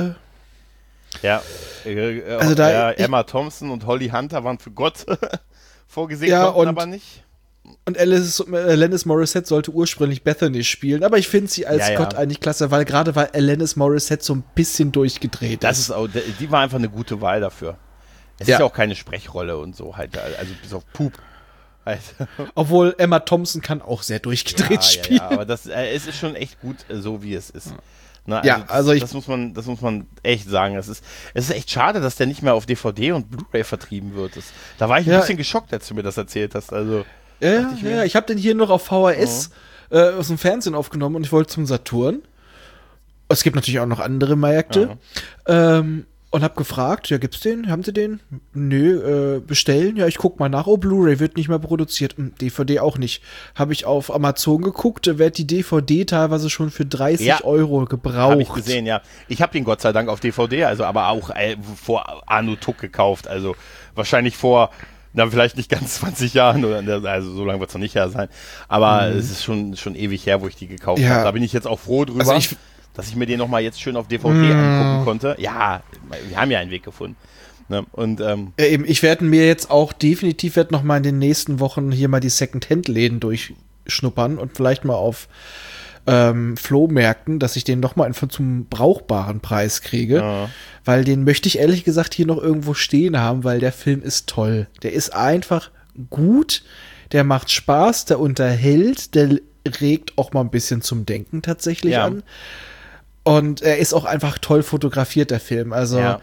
Emma Thompson und Holly Hunter waren für Gott vorgesehen, aber nicht. Und Alanis Morissette sollte ursprünglich Bethany spielen, aber ich finde sie als Gott eigentlich klasse, weil Alanis Morissette so ein bisschen durchgedreht ist. Die war einfach eine gute Wahl dafür. Es ist ja auch keine Sprechrolle und so halt, also bis auf Pup. Halt. Obwohl Emma Thompson kann auch sehr durchgedreht spielen. Ja, aber es ist schon echt gut, so wie es ist. Na, das muss man echt sagen. Es ist echt schade, dass der nicht mehr auf DVD und Blu-ray vertrieben wird. Da war ich ein bisschen geschockt, als du mir das erzählt hast. Also ich habe den hier noch auf VHS aus dem Fernsehen aufgenommen und ich wollte zum Saturn. Es gibt natürlich auch noch andere Märkte. und habe gefragt, ja, gibt's den? Haben sie den? Nö, bestellen? Ja, ich guck mal nach. Oh, Blu-ray wird nicht mehr produziert. DVD auch nicht. Habe ich auf Amazon geguckt, da wird die DVD teilweise schon für 30 Euro gebraucht. Habe ich gesehen, ja. Ich habe den Gott sei Dank auf DVD, also aber auch vor Arno Tuck gekauft, also wahrscheinlich vor, vielleicht nicht ganz 20 Jahren, also so lange wird es noch nicht her sein, aber es ist schon ewig her, wo ich die gekauft habe. Da bin ich jetzt auch froh drüber. Also dass ich mir den nochmal jetzt schön auf DVD angucken konnte. Ja, wir haben ja einen Weg gefunden. Ne? Und, eben, ich werde mir jetzt auch definitiv noch mal in den nächsten Wochen hier mal die Second-Hand-Läden durchschnuppern und vielleicht mal auf Flohmärkten, dass ich den noch mal zum brauchbaren Preis kriege. Ja. Weil den möchte ich ehrlich gesagt hier noch irgendwo stehen haben, weil der Film ist toll. Der ist einfach gut, der macht Spaß, der unterhält, der regt auch mal ein bisschen zum Denken tatsächlich an. Und er ist auch einfach toll fotografiert, der Film. Also,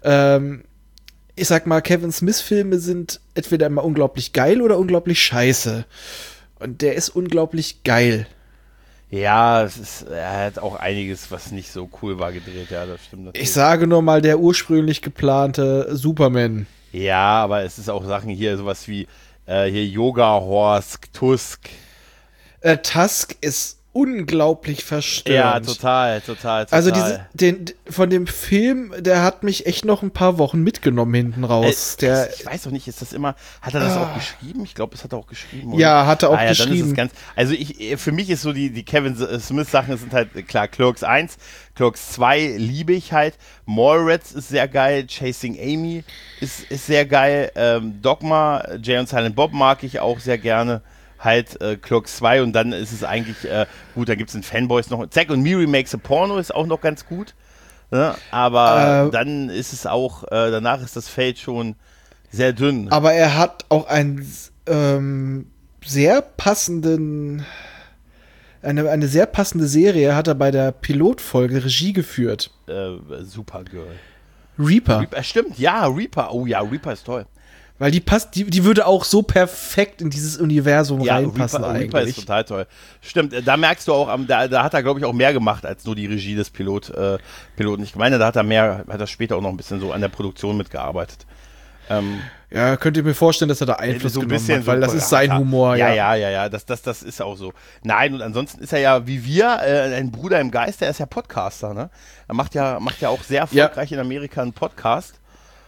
ich sag mal, Kevin Smith-Filme sind entweder immer unglaublich geil oder unglaublich scheiße. Und der ist unglaublich geil. Ja, er hat auch einiges, was nicht so cool war, gedreht. Ja, das stimmt natürlich. Ich sage nur mal, der ursprünglich geplante Superman. Ja, aber es ist auch Sachen hier, sowas wie hier Yoga Horse, Tusk. Tusk ist unglaublich verstörend. Ja, total. Also von dem Film, der hat mich echt noch ein paar Wochen mitgenommen hinten raus. Ich weiß auch nicht, ist das immer, hat er das auch geschrieben? Ich glaube, es hat er auch geschrieben. Oder? Ja, hat er auch geschrieben. Dann ist es für mich ist so die Kevin Smith Sachen sind halt klar, Clerks 1, Clerks 2 liebe ich halt, Mallrats ist sehr geil, Chasing Amy ist sehr geil, Dogma, Jay und Silent Bob mag ich auch sehr gerne. Halt Clerks 2 und dann ist es eigentlich gut, da gibt es in Fanboys noch Zack und Miri Makes a Porno ist auch noch ganz gut, ne? Aber dann ist es auch, danach ist das Feld schon sehr dünn. Aber er hat auch einen sehr passenden eine sehr passende Serie hat er bei der Pilotfolge Regie geführt. Supergirl. Reaper. Stimmt, ja, Reaper. Oh ja, Reaper ist toll. Weil die würde auch so perfekt in dieses Universum reinpassen eigentlich. Reaper ist total toll. Stimmt, da merkst du auch, da hat er, glaube ich, auch mehr gemacht als nur die Regie des Piloten. Ich meine, da hat er später auch noch ein bisschen so an der Produktion mitgearbeitet. Ja, könnt ihr mir vorstellen, dass er da Einfluss so genommen hat, weil das ist sein Humor. Ja, das ist auch so. Nein, und ansonsten ist er ja, wie wir, ein Bruder im Geist, der ist ja Podcaster, ne? Er macht ja auch sehr erfolgreich in Amerika einen Podcast.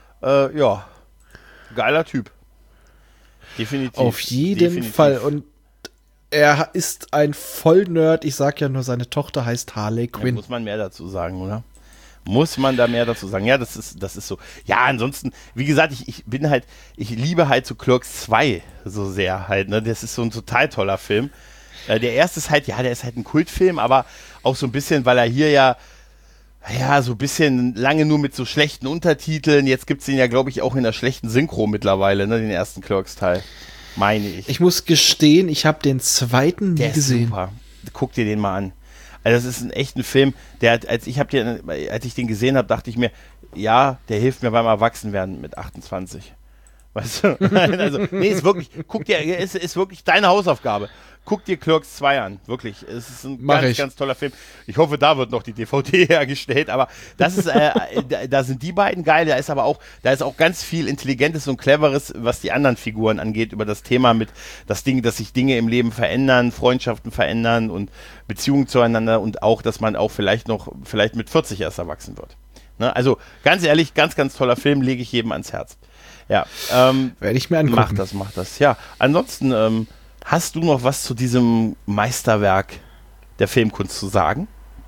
Geiler Typ. Definitiv. Auf jeden Fall. Und er ist ein Vollnerd. Ich sag ja nur, seine Tochter heißt Harley Quinn. Muss man mehr dazu sagen, oder? Muss man da mehr dazu sagen? Ja, das ist so. Ja, ansonsten, wie gesagt, ich liebe halt so Clerks 2 so sehr halt, ne? Das ist so ein total toller Film. Der erste ist halt, der ist halt ein Kultfilm, aber auch so ein bisschen, weil er hier ja, so ein bisschen lange nur mit so schlechten Untertiteln. Jetzt gibt es den ja, glaube ich, auch in der schlechten Synchro mittlerweile, ne, den ersten Clerks-Teil. Meine ich. Ich muss gestehen, ich habe den zweiten nie gesehen. Super. Guck dir den mal an. Also das ist ein echter Film, als ich den gesehen habe, dachte ich mir, ja, der hilft mir beim Erwachsenwerden mit 28. Weißt du? Also, nee, ist wirklich, ist wirklich deine Hausaufgabe. Guck dir Clerks 2 an, wirklich. Es ist ein ganz toller Film. Ich hoffe, da wird noch die DVD hergestellt, aber das ist, da sind die beiden geil, da ist auch ganz viel Intelligentes und Cleveres, was die anderen Figuren angeht, über das Thema mit dass sich Dinge im Leben verändern, Freundschaften verändern und Beziehungen zueinander und auch, dass man auch vielleicht mit 40 erst erwachsen wird. Ne? Also, ganz ehrlich, ganz, ganz toller Film, lege ich jedem ans Herz. Ja, werde ich mir angucken. Mach das. Ja, ansonsten, hast du noch was zu diesem Meisterwerk der Filmkunst zu sagen?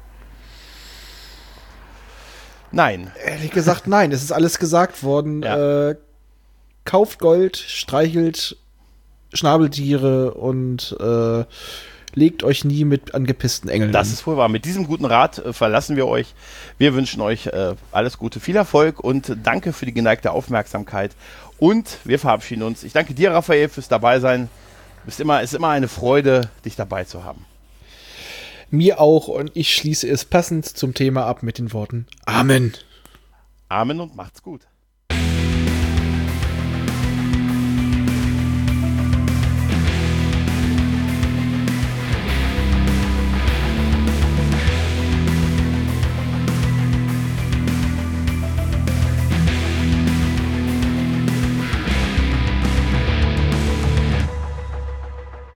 Nein. Ehrlich gesagt, nein. Es ist alles gesagt worden. Ja. Kauft Gold, streichelt Schnabeltiere und legt euch nie mit angepissten Engeln Das ist wohl wahr. Mit diesem guten Rat verlassen wir euch. Wir wünschen euch alles Gute, viel Erfolg und danke für die geneigte Aufmerksamkeit. Und wir verabschieden uns. Ich danke dir, Raphael, fürs Dabeisein. Ist immer eine Freude, dich dabei zu haben. Mir auch und ich schließe es passend zum Thema ab mit den Worten Amen. Amen und macht's gut.